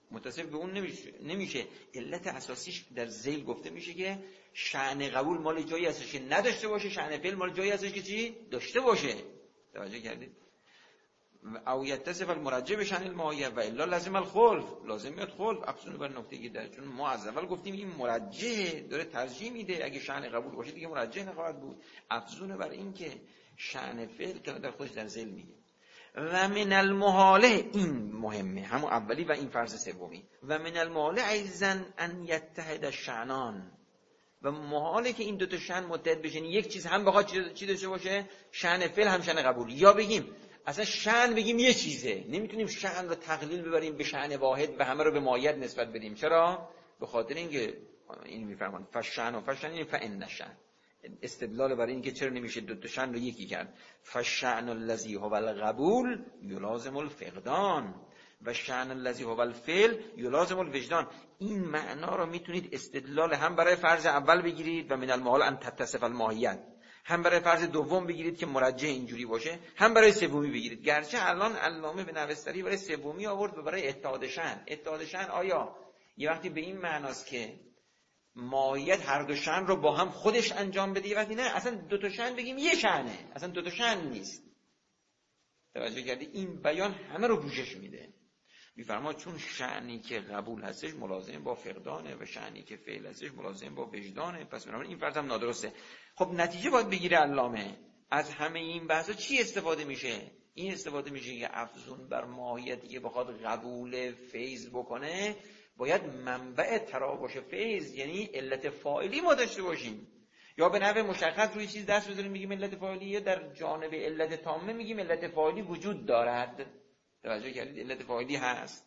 متصف به اون نمیشه. علت اساسیش در ذیل گفته میشه که شأن قبول مال جایی هستش که نداشته باشه، شأن فعل مال جایی هستش که چی داشته باشه. توجه کردید؟ او یتصف المرجع به شأن الماهیه و الا لازم الخلف، لازم میاد خلف. افزون بر نکته که در چون ما از اول گفتیم این مرجع داره ترجیح میده، اگه شأن قبول باشه دیگه مرجع نخواهد بود. افزون بر این که شأن فعل که در خودش در ذیل میگه. و من المحاله، این مهمه، همون اولی و این فرض سومی. و من المحاله ایضا ان یتحد الشأنان، و محاله که این دو تا شأن متحد بشن، یک چیز هم بخواد چی داشته باشه، شأن فعل هم شأن قبول. یا بگیم اصلا شأن بگیم یه چیزه، نمیتونیم شأن رو تقلیل ببریم به شأن واحد و همه رو به ماهیت نسبت بدیم. چرا؟ به خاطر اینکه این میفرمان فشأن و فشأن این فإن شأن، استدلال برای اینکه چرا نمیشه دو تا شأن رو یکی کرد. فالشأن الذی هو القبول یلازم الفقدان و شأن الذی هو الفعل یلازم الوجدان. این معنا رو میتونید استدلال هم برای فرض اول بگیرید و من المحال ان تتصف الماهیت، هم برای فرض دوم بگیرید که مرجع اینجوری باشه، هم برای سومی بگیرید. گرچه الان علامه به نوستری برای سومی آورد و برای اتحاد شأن. اتحاد شأن آیا یه وقتی به این معناست که ماهیت هر دو شأن رو با هم خودش انجام بده، یه وقتی نه اصلا دو تا شأن بگیم یه شأنه، اصلا دو تا شأن نیست. توجه کردی؟ این بیان همه رو پوشش میده. میفرما چون شأنی که قبول هستش ملازم با فقدانه و شأنی که فعل هستش ملازم با وجدانه، پس بنابراین این فرض هم نادرسته. خب نتیجه باید بگیره علامه از همه این بحثا چی استفاده میشه؟ این استفاده میشه که افزون بر ماهیتی که بخواد قبول فیض بکنه باید منبع تراوش فیض یعنی علت فاعلی ما داشته باشیم. یا به نحو مشخص روی چیز دست بزنیم میگیم علت فاعلی، یا در جانب علت تامه میگیم علت فاعلی وجود دارد. توجه کردید؟ علت فاعلی هست.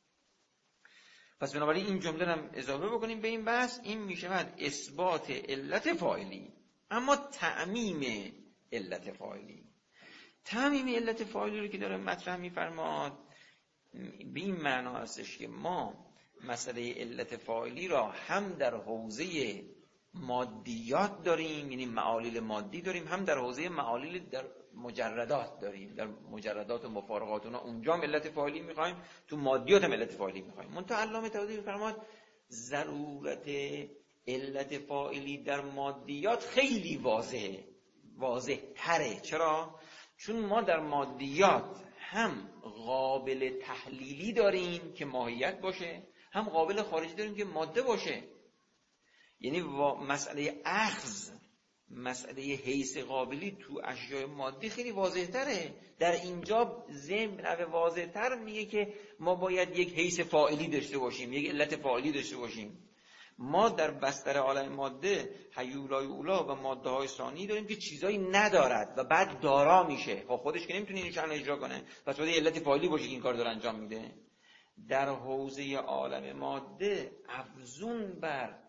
پس بنابراین این جمله رو هم اضافه بکنیم به این بحث. این میشود اثبات علت فاعلی. اما تعمیم علت فاعلی، تعمیم علت فاعلی رو که داره مطرح میفرماد به این معنا هستش که ما مسئله علت فاعلی را هم در حوزه مادیات داریم، یعنی معالل مادی داریم، هم در حوزه معالل در مجردات داریم. در مجردات و مفارقات اونجا هم علت فاعلی میخوایم، تو مادیات هم علت فاعلی میخوایم. منتها علامه طحاطی میفرماد ضرورت علت فاعلی در مادیات خیلی واضح تره. چرا؟ چون ما در مادیات هم قابل تحلیلی داریم که ماهیت باشه، هم قابل خارجی داریم که ماده باشه. یعنی مسئله اخذ، مسئله حیث قابلی تو اشیاء مادی خیلی واضح تره. در اینجا ذهن به واضح تر میگه که ما باید یک حیث فاعلی داشته باشیم، یک علت فاعلی داشته باشیم. ما در بستر عالم ماده هیولای اولا و ماده های ثانی داریم که چیزایی ندارد و بعد دارا میشه. خب خودش که نمیتونه این شأن اجرا کنه، پس باید علت فاعلی باشه که این کار داره انجام میده. در حوزه عالم ماده افزون بر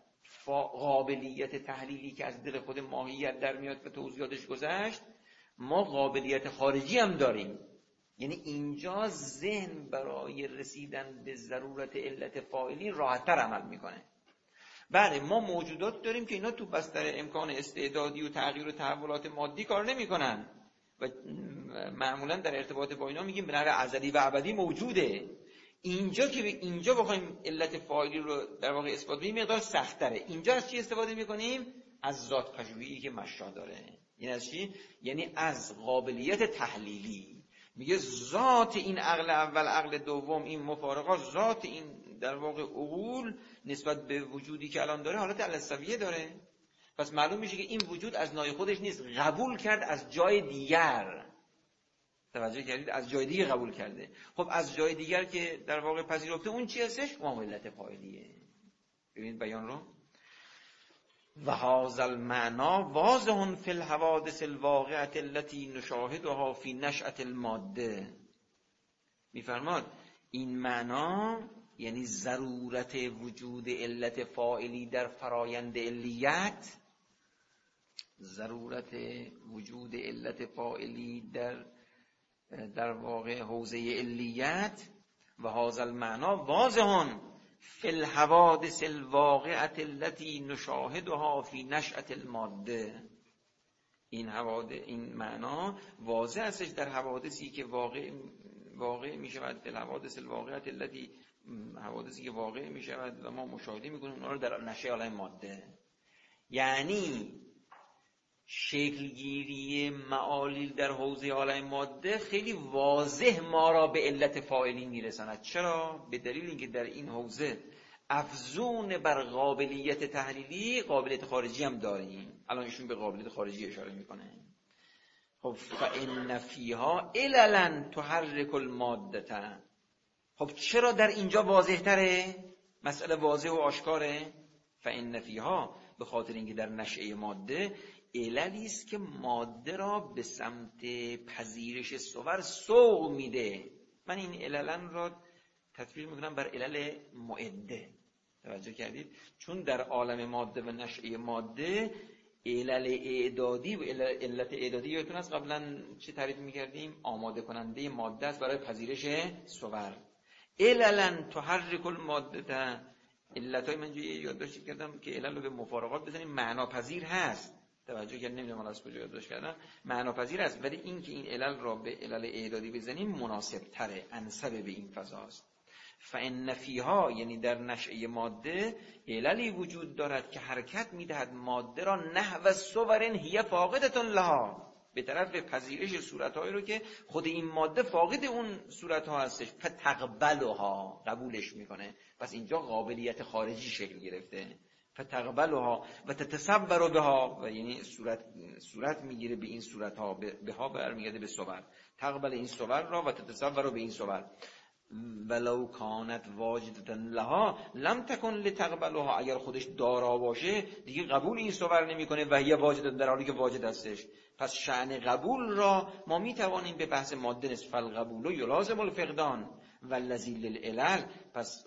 قابلیت تحلیلی که از دل خود ماهیت در میاد و توضیحاتش گذشت، ما قابلیت خارجی هم داریم. یعنی اینجا ذهن برای رسیدن به ضرورت علت فاعلی راحت‌تر عمل میکنه. بله ما موجودات داریم که اینا تو بستر امکان استعدادی و تغییر و تحولات مادی کار نمیکنن و معمولا در ارتباط با اینا میگیم به نحو ازلی و ابدی موجوده. اینجا که اینجا بخوایم علت فاعلی رو در واقع اثبات کنیم مقدار سخت‌تره. اینجا از چی استفاده میکنیم؟ از ذات پژوهی که مشا داره. یعنی از چی؟ یعنی از قابلیت تحلیلی. میگه ذات این عقل اول عقل دوم این مفارقات، ذات این در واقع عقول نسبت به وجودی که الان داره حالت الستویه داره. پس معلوم میشه که این وجود از نای خودش نیست، قبول کرد از جای دیگر. توجه کردید؟ از جای دیگه قبول کرده. خب از جای دیگر که در واقع پذیرفته اون چی هستش؟ اون علت فاعلیه. ببینید بیان رو. و هذا المعنى واضح فی الحوادث الواقعه التي نشاهدها فی نشأة الماده. میفرماد این معنا یعنی ضرورت وجود علت فاعلی در فرایند علیت، ضرورت وجود علت فاعلی در واقع حوزه علیت. و هذا المعنى واضح فی الحوادث الواقعه التي نشاهدها فی نشأة الماده. این معنا واضح استش در حوادثی که واقع می شود، فی الحوادث الواقعه التي حوادثی که واقع می شود و ما مشاهده می کنیم اونا رو در نشأه عالم ماده. یعنی شکلگیری معالیل در حوزه عالم ماده خیلی واضح ما را به علت فاعلی میرساند. چرا؟ به دلیل اینکه در این حوزه افزون بر قابلیت تحلیلی قابلیت خارجی هم داریم. الان ایشون به قابلیت خارجی اشاره میکنه. خب فإن فیها عللا تحرک الماده. خب چرا در اینجا واضح تره؟ مسئله واضح و آشکاره. فإن فیها، به خاطر اینکه در نشأه ماده عللی است که ماده را به سمت پذیرش صور سوق میده. من این عللا را تطبیق میکنم بر علل معده. توجه کردید؟ چون در عالم ماده و نشأه ماده علل اعدادی و علت اعدادی یادتون از قبلا چه تعریف میکردیم؟ آماده کننده ماده است برای پذیرش صور. عللا تحرک الماده. علتای من یادداشت کردم که علل رو به مفارقات بزنیم، معناپذیر هست. توجه کردید؟ نمیدونم از کجا یادداشت کردم. معناپذیر است، ولی این که این علل را به علل اعدادی بزنیم مناسب تره، انسب به این فضاست. فإن فیها، یعنی در نشأه ماده عللی وجود دارد که حرکت میدهد ماده را نحو صور هی فاقدة لها، به طرف پذیرش صورتهایی رو که خود این ماده فاقد اون صورتها هستش. فتقبلها، قبولش میکنه. پس اینجا قابلیت خارجی شکل گرفته. فتقبلها و تتصور بها، و یعنی صورت میگیره به این صورتها، بها برمیگرده به صور. تقبل این صور را و تتصور به این صور. ولو کانت واجدة لها لم تکن لتقبلها. اگر خودش دارا باشه دیگه قبول این صور نمیکنه و هي واجد، در حالی که واجد هستش. پس شأن قبول را ما میتوانیم به بحث ماده نسبت القبول یلازم الفقدان والذی للعلل. پس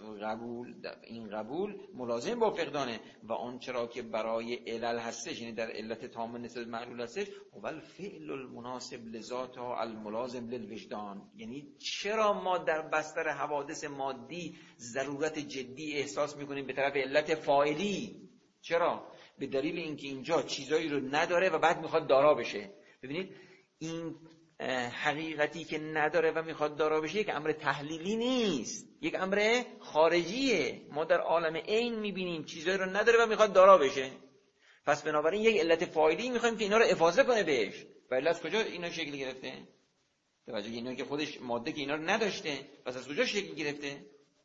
این قبول ملازم با فقدانه و آن چرا که برای علل هستش، یعنی در علت تام نسبت معلول هستش، و الفعل المناسب لذاتها الملازم للوجدان. یعنی چرا ما در بستر حوادث مادی ضرورت جدی احساس میکنیم به طرف علت فاعلی؟ چرا؟ به دلیل اینکه اینجا چیزایی رو نداره و بعد میخواد دارا بشه. ببینید این حقیقتی که نداره و میخواد دارا بشه یک امر تحلیلی نیست، یک امر خارجیه. ما در عالم عین میبینیم چیزایی رو نداره و میخواد دارا بشه. پس بنابراین یک علت فاعلی میخوایم که اینا رو افاضه کنه بهش. ولی از کجا اینا شکل گرفته؟ توجه، اینا که خودش ماده که اینا رو نداشته، پس از کجا شکل گرفته؟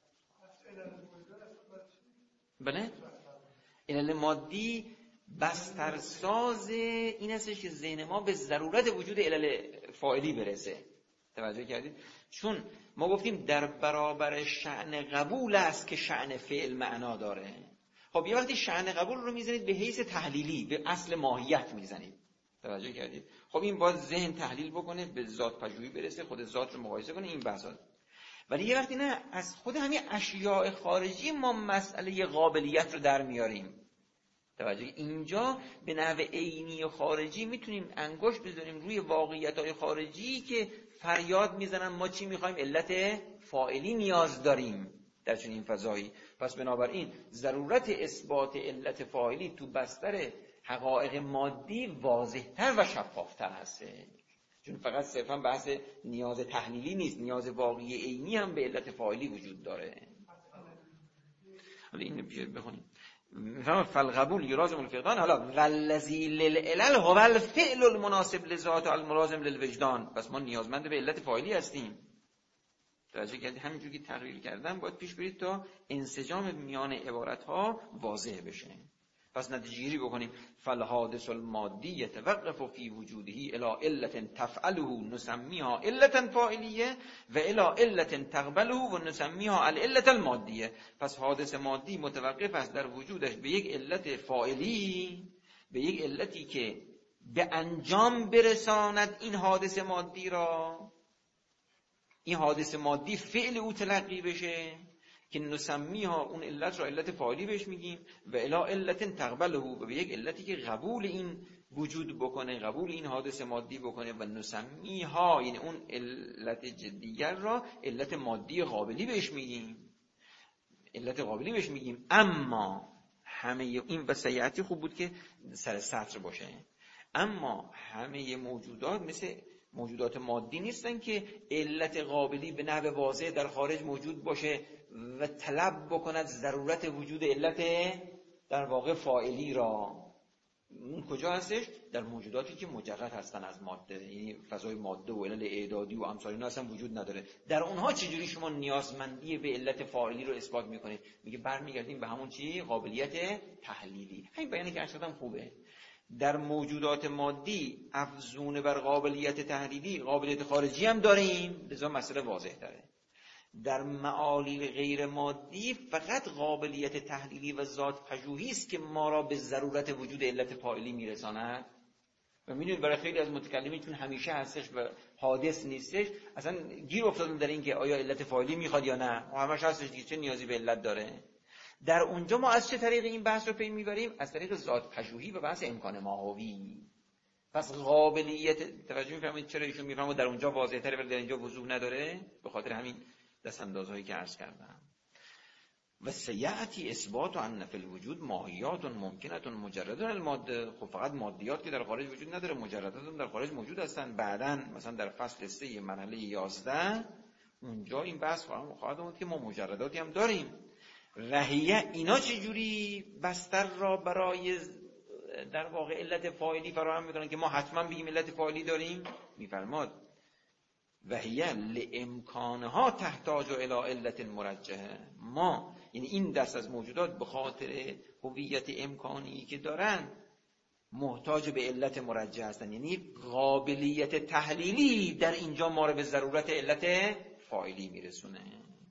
بله؟ علل مادی بسترساز این هستش که ذهن ما به ضرورت وجود علل فاعلی برسه. توجه کردید؟ چون ما گفتیم در برابر شأن قبول است که شأن فعل معنا داره. خب یه وقتی شأن قبول رو میزنید به حیث تحلیلی، به اصل ماهیت میزنید. توجه کردید؟ خب این باید ذهن تحلیل بکنه، به ذات پژوهی برسه، خود ذات رو مقایسه کنه، این بحثا. ولی یه وقتی نه، از خود همین اشیاء خارجی ما مسئله قابلیت رو در میاریم. توجه، اینجا به نحو عینی و خارجی میتونیم انگشت بزنیم روی واقعیت‌های خارجی که فریاد میزنن ما چی میخوایم؟ علت فاعلی نیاز داریم در چنین فضایی. پس بنابراین ضرورت اثبات علت فاعلی تو بستر حقایق مادی واضح‌تر و شفاف‌تر هسته، چون فقط صرفا بحث نیاز تحلیلی نیست، نیاز واقعی عینی هم به علت فاعلی وجود داره. حالا اینو بیار بخونیم. فالقبول یلازم الفقدان. حالا والذی للعلل هو الفعل المناسب لذات الملازم للوجدان. پس ما نیازمند به علت فاعلی هستیم. توجه کردید؟ همینجوری که تقریر کردم باید پیش برید تا انسجام میان عبارت ها واضح بشه. پس نتیجه گیری بکنیم. فالحادث المادی یتوقف فی وجوده الی علت تفعله نسمیها علت فاعلیه و الی علت تقبله و نسمیها العلت المادیه. پس حادث مادی متوقف است در وجودش به یک علت فاعلی، به یک علتی که به انجام برساند این حادث مادی را، این حادث مادی فعل او تلقی بشه که نسمیها، اون علت را علت فاعلی بهش میگیم، و الی علت تقبله، و به یک علتی که قبول این وجود بکنه، قبول این حادث مادی بکنه، و نسمیها یعنی اون علت جدیگر را علت مادی قابلی بهش میگیم، علت قابلی بهش میگیم. اما همه این وسیعتی خوب بود که سر سطر باشه. اما همه موجودات مثل موجودات مادی نیستن که علت قابلی به نحو واضح در خارج موجود باشه و طلب بکند ضرورت وجود علت در واقع فاعلی را. اون کجا هستش؟ در موجوداتی که مجرد هستن از ماده، یعنی فضای ماده و علل اعدادی و امثال اینا اصلا وجود نداره. در اونها چجوری شما نیازمندی به علت فاعلی رو اثبات میکنید؟ میگه برمیگردیم به همون چی؟ قابلیت تحلیلی. همین بیانی که ارشدم خوبه. در موجودات مادی افزون بر قابلیت تحلیلی قابلیت خارجی هم داریم، لذا مسئله واضح تره. در معالیل غیر مادی فقط قابلیت تحلیلی و ذات پژوهی است که ما را به ضرورت وجود علت فاعلی میرساند. و میدونید برای خیلی از متکلمین چون همیشه هستش و حادث نیستش، اصلا گیر افتادن در این که آیا علت فاعلی میخواد یا نه، همش هستش دیگه، چه نیازی به علت داره. در اونجا ما از چه طریق این بحث رو پی میبریم؟ از طریق ذات پژوهی و بحث امکان ماهوی. پس قابلیت، توجه میفرمایید چرا ایشون میفرماید در اونجا واضح تره ولی در اینجا وضوح نداره؟ به خاطر همین دست اندازهایی که عرض کردم. و سیأتی اثبات ان فی الوجود ماهیات ممکنه مجرد الماده. خب فقط مادیات که در خارج وجود نداره، مجردات هم در خارج موجود هستن. بعداً مثلا در فصل 3 مرحله 11 اونجا این بحث خواهد اومد که ما مجرداتی هم داریم. رهیه اینا چجوری بستر را برای در واقع علت فاعلی فراهم میکنن که ما حتما بگیم علت فاعلی داریم؟ میفرماد وهیه لامکانها تحتاج الی علت مرجحه. ما یعنی این دست از موجودات به خاطر هویت امکانی که دارن محتاج به علت مرجح هستن، یعنی قابلیت تحلیلی در اینجا ما رو به ضرورت علت فاعلی میرسونه.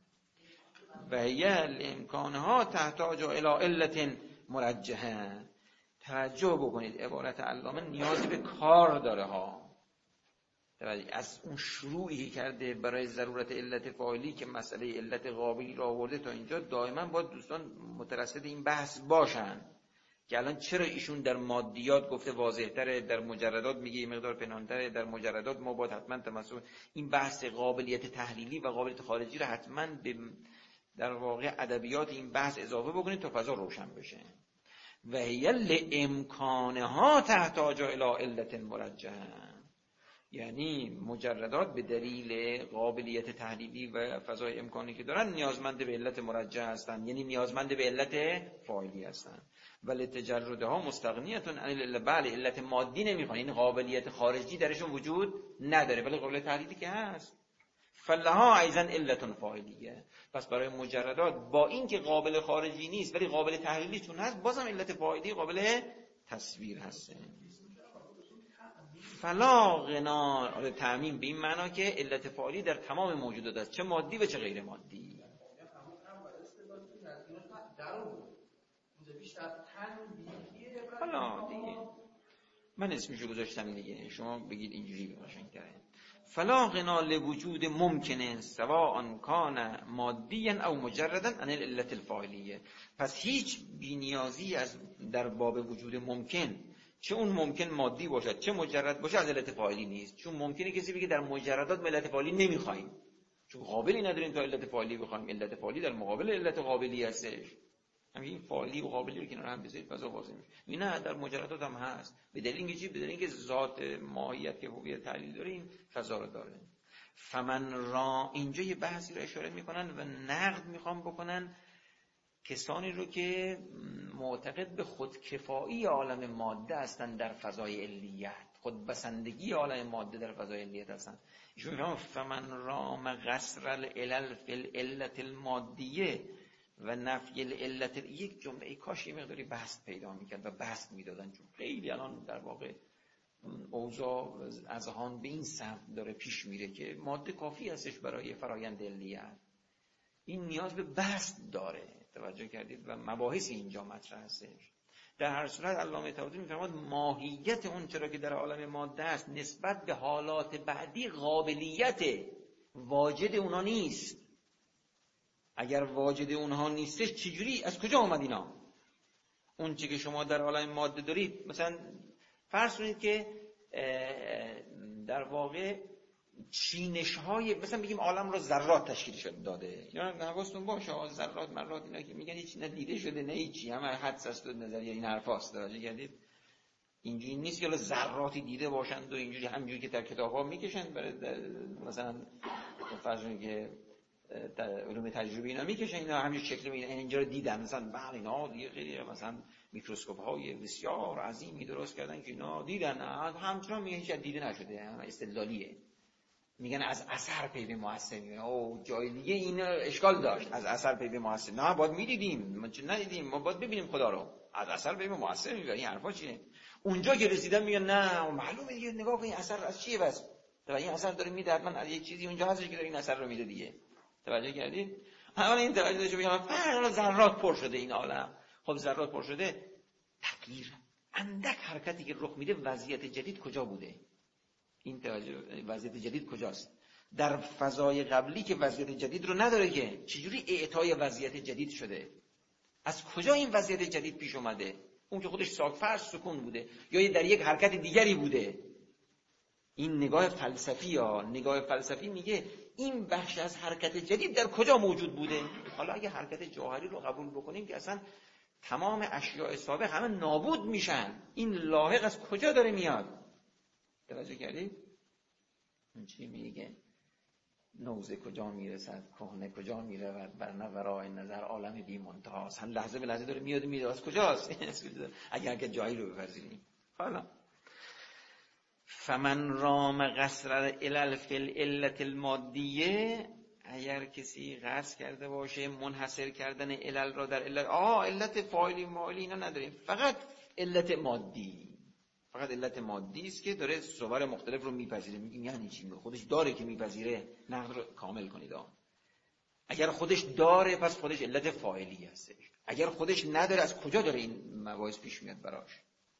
وهیه لامکانها تحتاج الی علت مرجحه. توجه بکنید عبارت علامه نیازی به کار داره ها. از اون شروعی کرده برای ضرورت علت فاعلی که مسئله علت قابلی را آورده تا اینجا، دائما باید دوستان مترصد این بحث باشن که الان چرا ایشون در مادیات گفته واضح تره، در مجردات میگه یه مقدار پنهان‌تره. در مجردات ما باید حتما تمسک این بحث قابلیت تحلیلی و قابلیت خارجی را حتما به در واقع ادبیات این بحث اضافه بکنید تا فضا روشن بشه. و هی لامکانها تحتاج الی علت مرجحه، یعنی مجردات به دلیل قابلیت تحلیلی و فضای امکانی که دارن نیازمند به علت مرجح هستن، یعنی نیازمند به علت فاعلی هستن. ولی تجردها مستغنیتون عن العلت. بله علت مادی نمیخوان، این قابلیت خارجی درشون وجود نداره، ولی قابلیت تحلیلی که هست. فلها ایضا علت فاعلیه. پس برای مجردات با اینکه قابل خارجی نیست ولی قابل تحلیلی چون هست، بازم علت فاعلی قابل تصویر هست. فلا غنا، تعمیم به این معنا که علت فاعلی در تمام موجودات است، چه مادی و چه غیر مادی. حالا دیگه من اسمشو گذاشتم دیگه، شما بگید اینجوری باشن کرده. فلا غنا لوجود ممکنه سواء کان مادیا او مجردا عن العلت الفاعلیه. پس هیچ بی‌نیازی از در باب وجود ممکن، چه اون ممکن مادی باشد چه مجرد باشه، از علت فاعلی نیست. چون ممکنه کسی بگه در مجردات علت فاعلی نمیخوایم چون قابلی نداریم تا علت فاعلی بخوایم. علت فاعلی در مقابل علت قابلی هستش. همین فاعلی و قابلی رو کنار هم بذارید فضا واضح میشه. نه در مجردات هم هست. به دلیل اینکه چی؟ به دلیل اینکه ذات ماهیت که هویت تعلیل داره این فضا رو داره. فمن را اینجا یه بحثی رو اشاره میکنن و نقد میخوام بکنن کسانی رو که معتقد به خودکفایی عالم ماده هستن در فضای علیت، خودبسندگی عالم ماده در فضای علیت هستن. ایشون میگن فمن رام قصر العلل فی العلت المادیه و نفی العلت. یک جمله کاش یه مقداری بحث پیدا میکرد و بحث میدادن، چون خیلی الان در واقع اوضاع اذهان به این سمت داره پیش میره که ماده کافی هستش برای فرایند علیت. این نیاز به بحث داره. توجه کردید؟ و مباحث اینجا مطرح هستش. در هر صورت علامه طباطبایی می‌فرماد ماهیت اون چرا که در عالم ماده است نسبت به حالات بعدی قابلیت واجد اونها نیست. اگر واجد اونها نیستش چجوری از کجا اومد اینا؟ اون چیزی که شما در عالم ماده دارید، مثلا فرض کنید که در واقع چینش‌های مثلا بگیم عالم رو ذرات تشکیل شده داده، یا حواستون باشه ذرات مرات اینا که میگن هیچ نه دیده شده نه هیچی، همه حدس است و نظریه این حرفاست. توجه کردید؟ اینجوری نیست که ذراتی دیده باشند و اینجوری همینجوری که در کتاب‌ها میکشن برای مثلا فرض کنید که علوم تجربی اینا میکشن، اینا همین شکل اینجا رو دیدن مثلا بله اینا دیگه خیلی مثلا میکروسکوپ های بسیار عظیمی درست کردن که اینا دیدن، همچنان میگن هیچ دیده نشده، استدلالیه. میگن از اثر پی به مؤثر میگن او جای دیگه این اشکال داشت، از اثر پی به مؤثر. نه باید میدیدیم، ما چه ندیدیم، ما باید ببینیم خدا رو. از اثر پی به مؤثر میگن این حرفا چیه؟ اونجا که رسیدن میگن نه معلومه دیگه، نگاه کن این اثر از چیه بس؟ این اثر داره میده، حتما از یک چیزی اونجا هستش که داره این اثر رو میده دیگه. توجه کردید؟ حالا این توجه داشته بگم فرق ذرات پر شده این عالم. خب ذرات پر شده، تغییر اندک حرکتی که رخ میده، وضعیت جدید کجا بوده؟ این توجه وضعیت جدید کجاست؟ در فضای قبلی که وضعیت جدید رو نداره که چجوری اعطای وضعیت جدید شده؟ از کجا این وضعیت جدید پیش اومده؟ اون که خودش فرض سکون بوده یا در یک حرکت دیگری بوده؟ این نگاه فلسفی یا نگاه فلسفی میگه این بخش از حرکت جدید در کجا موجود بوده؟ حالا اگه حرکت جوهری رو قبول بکنیم که اصلا تمام اشیاء سابق همه نابود میشن، این لاحق از کجا داره میاد؟ توجه کردید؟ این چی میگه؟ نوزه کجا میرسد، کهنه کجا میرود، بر نورای نظر عالم بی منتهاست. هم لحظه به لحظه داره میاد از کجاست؟ اگر که جایی رو بپذیریم. حالا فمن رام قصر الال فی العلت المادیه، اگر کسی قصد کرده باشه منحصر کردن علل را در علت، علت فاعلی مالی اینا نداریم، فقط علت مادی، فقط علت مادی است که داره صور مختلف رو میپذیره. میگیم یعنی چی؟ خودش داره که میپذیره، نقد رو کامل کنید. اگر خودش داره پس خودش علت فاعلی هستش، اگر خودش نداره از کجا داره این مباحث پیش میاد براش؟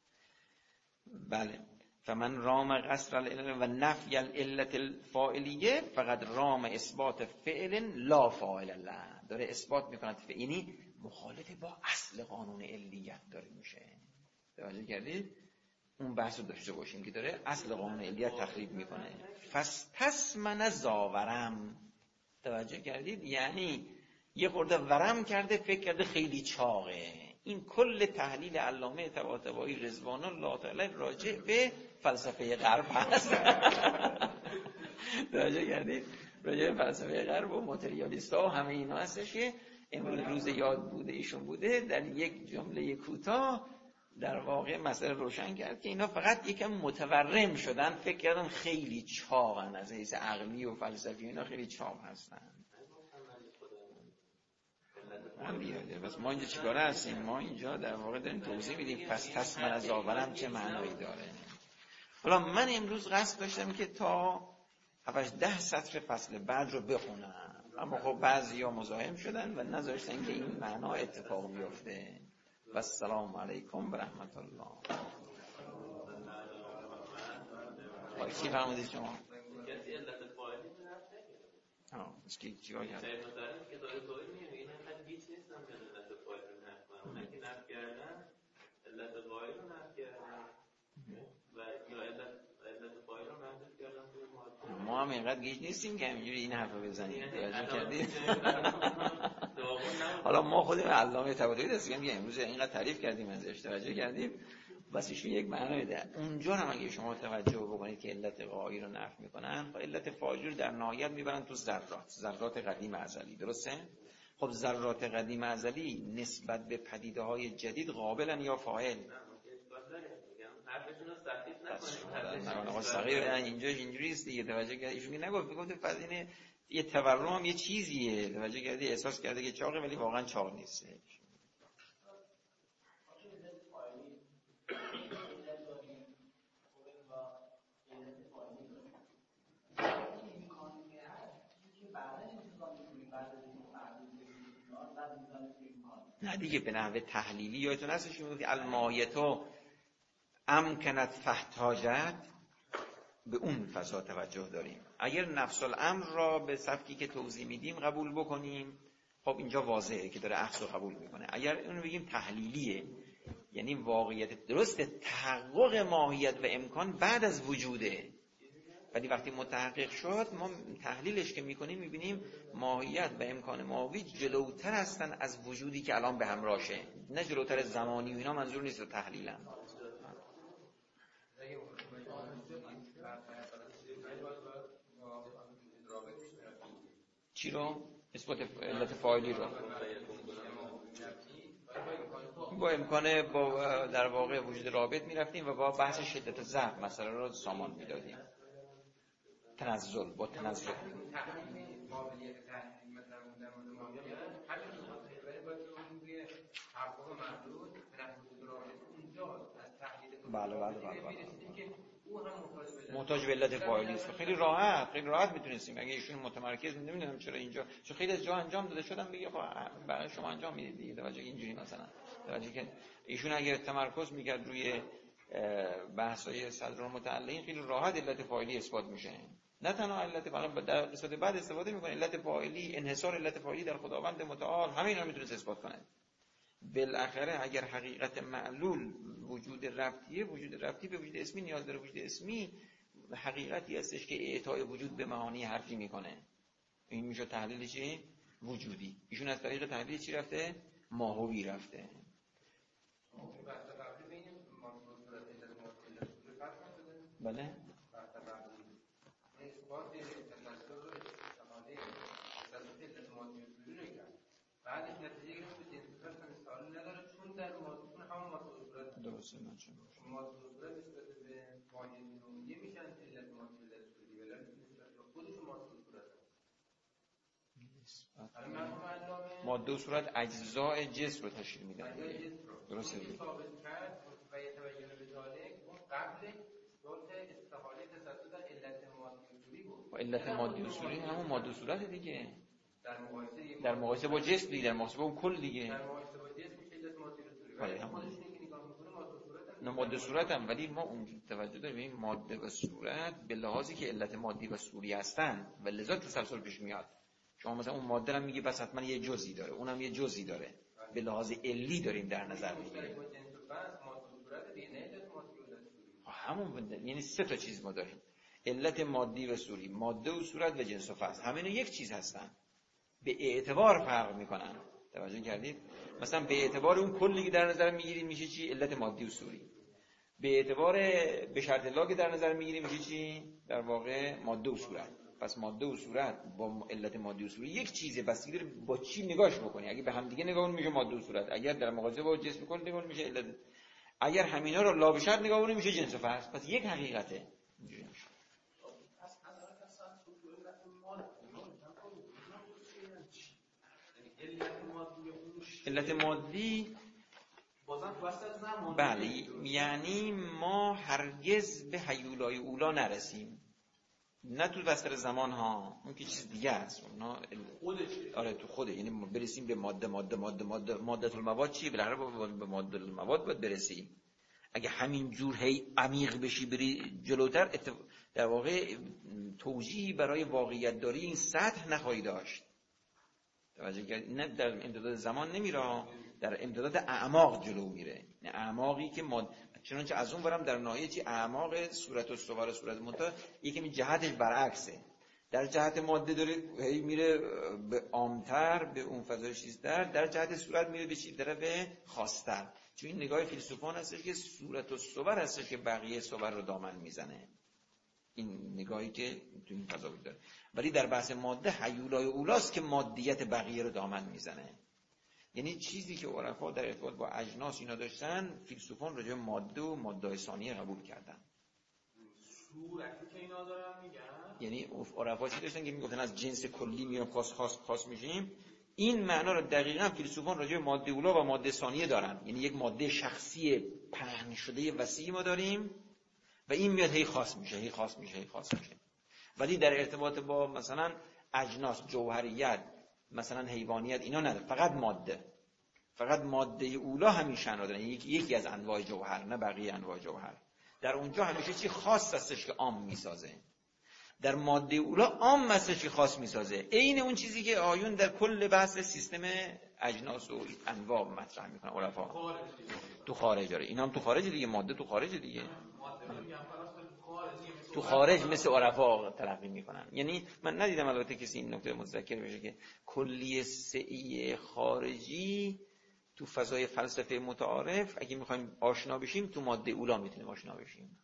بله. فمن رام قصر العلل و نفی العلت الفاعلیه فقط رام اثبات فعل لا فاعل له، داره اثبات میکند فعلی مخالف با اصل قانون علیت داره میشه. توجه کردید؟ اون بحث رو داشته باشیم که داره اصل قانون علیت تخریب میکنه. فاستثمن زاورم، توجه کردید؟ یعنی یه خورده ورم کرده، فکر کرده خیلی چاقه. این کل تحلیل علامه طباطبایی رضوان الله تعالی راجع به فلسفه غرب هست. توجه کردید؟ راجع به فلسفه غرب و ماتریالیستا و همه اینا هستش که امروز روز یاد بوده ایشون بوده، در یک جمله کوتاه در واقع مسئله روشن کرد که اینا فقط یکم متورم شدن، فکر کردن خیلی چاقن، از حیث عقلی و فلسفی اینا خیلی چاق هستن. بس ما اینجا چیکاره هستیم؟ ما اینجا در واقع داریم توضیح میدیم فاستثمن از زاورم چه معنایی داره. حالا من امروز قصد داشتم که تا 7-10 سطر فصل بعد رو بخونم، اما خب بعضیا مزاحم شدن و نذاشتن که این معنا اتفاق بیفته. و السلام علیکم و رحمت الله. چی فرمودید شما؟
کسی علت فاعلی نفت
اسکی چیکار کرد؟
مثلا که داره توی میگه این خیلی گیج نیستم که علت فاعلی رو نفت کنم. اونایی که نفت کردن علت فاعلی رو نفت کردن و یا علت فاعلی رو نفت کردن توی ماده.
ما هم اینقدر گیج نیستیم که همینجوری این حرف رو بزنیم. توجه کردید؟ حالا ما خودمون علامه طباطبایی دست میگم امروز اینقدر تعریف کردیم ازش، توجه کردید؟ بس ایشون یک معنی ده. اونجا هم اگه شما توجه بکنید که علت غایی رو نفی میکنن، علت فاعلی رو در نهایت میبرن تو ذرات قدیم ازلی. درسته؟ خب ذرات قدیم ازلی نسبت به پدیده های جدید قابلن یا فاعل؟
حرفشون رو سخت نکنید.
آقا صغیر اینجاش اینجوری است دیگه. توجه کردید؟ ایشون نگفت، گفت فضینه یه تورم هم یه چیزیه. توجه کردی؟ احساس کرده که چاقه ولی واقعا چاق نیست. نه دیگه به نحو تحلیلی یادتون هستش میگه المایتو امکنت فاحتاجت، به اون فضا توجه داریم. اگر نفس الامر را به سبکی که توضیح میدیم قبول بکنیم، خب اینجا واضحه که داره اخذ رو قبول میکنه. اگر اونو بگیم تحلیلیه، یعنی واقعیت درست تحقق ماهیت و امکان بعد از وجوده، ولی وقتی متحقق شد ما تحلیلش که میکنیم میبینیم ماهیت و امکان ماوی جلوتر هستن از وجودی که الان به همراهشه، نه جلوتر زمانی و اینا منظور نیست. رو تحلیلم چی رو؟ اثبات علت فاعلی رو با امکان با در واقع وجود رابط میرفتیم و با بحث شدت ضعف مسئله رو سامان میدادیم. تنزل با تنزل بله محتاج به علت فاعلی است. خیلی راحت میتونستیم اگه ایشون متمرکز نمیدونم چرا اینجا چون خیلی از جا انجام داده شدن بگه خب برای شما انجام میدید دیگه توجه اینجوری مثلا توجه که ایشون اگه تمرکز میکرد روی بحث‌های صدر المتعلقین خیلی راحت علت فاعلی اثبات میشه. نه تنها علت فاعلی در قسمت بعد استفاده میکنه علت فاعلی انحصار علت فاعلی در خداوند متعال همه اینا میتونه اثبات کنه. بالاخره اگر حقیقت معلول وجود ربطی به وجود اسمی نیاز داره. وجود اسمی حقیقتی هستش که اعطای وجود به معانی حرفی میکنه. این میشه تحلیل چی؟ وجودی. ایشون از طریق تحلیل چی رفته؟ ماهوی رفته. بله
بعدش نتیجه گرفت که جنسیت مثال نداره چون در ماضیتون همون ماضی صورت
درسته نشه
ماضی صورت نسبت به واحد نوعیه میشن علت ماضی علت صوری ولی نسبت به خودشون ماضی صورت
ماده و صورت اجزاء جسم رو تشکیل میدن. درسته دیگه.
ثابت کرد و یتبین بذالک اون قبل اثبات استحاله تسلسل در علت ماده صوری بود.
علت ماده صوری همون ماده صورت دیگه.
در
مقایسه با جسم دیگه، در مقایسه با اون کل دیگه.
در مقایسه با جسم میشه علت ماده صوری. خودشون که نگاه میکنه ماده صورت
نه ماده صورت هم ولی ما اون توجه داریم این ماده و صورت به لحاظی که علت مادی و صوری هستن و لذا تسلسل پیش میاد. شما مثلا اون ماده رو میگی بس حتما یه جزئی داره، اونم یه جزئی داره. به لحاظ علی داریم در نظر میگیریم. همون یعنی سه تا چیز ما داریم. علت مادی و صوری، ماده و صورت و جنس و فصل. همین یک چیز هستن. به اعتبار فرق میکنن. توجه کردید؟ مثلا به اعتبار اون کلی که در نظر میگیریم میشه چی؟ علت مادی و صوری. به اعتبار به شرط لا که در نظر میگیریم میشه چی؟ در واقع ماده و صورت. پس ماده و صورت با علت مادی و صوری یک چیزه، بستگی داره با چی نگاهش بکنی. اگه به هم دیگه نگاه کنی میشه ماده و صورت، اگر در مقایسه با جسم کل نگاه کنی میشه علت، اگر همینا رو لا به شرط نگاه کنی میشه جنس و فصل. پس یک حقیقته. علت مادی بله یعنی ما هرگز به هیولای اولا نرسیم، نه تو وسط زمان ها، اون که چیز دیگه است اونا آره تو خوده، یعنی برسیم به ماده المواد چیه؟ بالاخره به ماده المواد باید برسیم. اگه همین جور هی عمیق بشی بری جلوتر در واقع توجیهی برای واقعیت داری این سطح نخواهی داشت. توجه کردید؟ نه در امتداد زمان نمیره، در امتداد اعماق جلو میره. نه اعماقی که چنانچه از اون برم در ناحیه چی اعماق صورت و صور صورت منتها یکی جهتش برعکسه. در جهت ماده داره هی میره به عامتر، به اون فضای چیزتر، در جهت صورت میره به چی طرف خاصتر. چون این نگاه فیلسوفان هستش که صورت و صور هستش که بقیه صور رو دامن میزنه. این نگاهی که تو این فضا وجود داره. ولی در بحث ماده هیولای اولاست که مادیت بقیه رو دامن میزنه. یعنی چیزی که عرفا در ارتباط با اجناس اینا داشتن، فیلسوفان راجع به ماده و ماده ثانیه قبول کردن.
صورتی که اینا دارن میگن،
یعنی عرفا چی داشتن که میگفتن از جنس کلی میام خاص میشیم. این معنا رو دقیقاً فیلسوفان راجع به ماده اولا و ماده ثانیه دارن. یعنی یک ماده شخصی پهن شده وسیع ما داریم و این میاد هی خاص میشه. ولی در ارتباط با مثلا اجناس، جوهریت، مثلا حیوانیت اینا نداره، فقط ماده اولا همین شأن داره، یکی از انواع جوهر، نه بقیه انواع جوهر. در اونجا همیشه چی خاص هستش که عام میسازه. در ماده اولا عام هستش که خاص میسازه. عین اون چیزی که آیون در کل بحث سیستم اجناس و انواع مطرح میکنه عرفا. تو خارج داره. اینا هم تو خارج دیگه، ماده تو خارج دیگه. تو خارج مثل عرفا تلقی میکنن. یعنی من ندیدم البته کسی این نکته متذکر بشه که کلیه سعی خارجی تو فضای فلسفه متعارف اگه میخوایم آشنا بشیم تو ماده اولا میتونیم آشنا بشیم.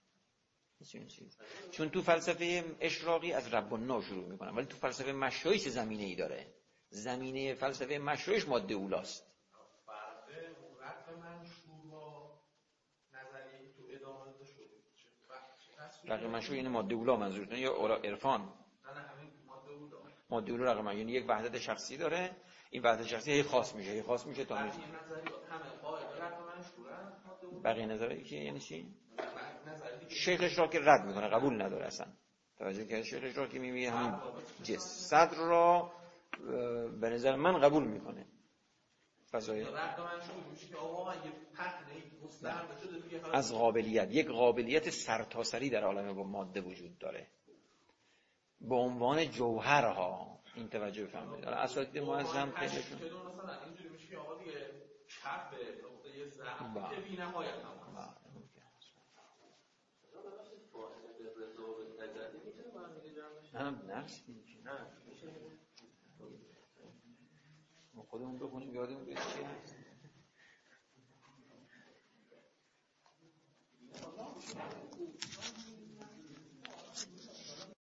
چون تو فلسفه اشراقی از رب النوع شروع میکنن، ولی تو فلسفه مشایی چه زمینه‌ای داره؟ زمینه فلسفه مشروعش ماده اولاست.
فرق رد منشور با نظریه تو ادامه شد.
رقم مشروع یعنی ماده اولا منظورتون یا عرفان؟
نه همین ماده اولا.
ماده اولا رقم یعنی یک وحدت شخصی داره، این وحدت شخصی هی خاص میشه تا
همه قاعده رد منشورن ماده اولا.
بقیه نظریه که یعنی چی؟ شیخش را که رد میکنه، قبول نداره اصلا. توجه که شیخش را که میبینه همین صدر را به نظر من قبول میکنه. فضایل از قابلیت، یک قابلیت سرتاسری در عالم با ماده وجود داره به عنوان جوهرها. این توجه بفرمایید. اساتید معظم خیلیشون
مثلا اینجوری میشه که آقا دیگه چپ نقطه ضعف که بی‌نهایت هم
هم نفس میشه. نه ما خودمون بخونیم یادمون بیاد چی هست.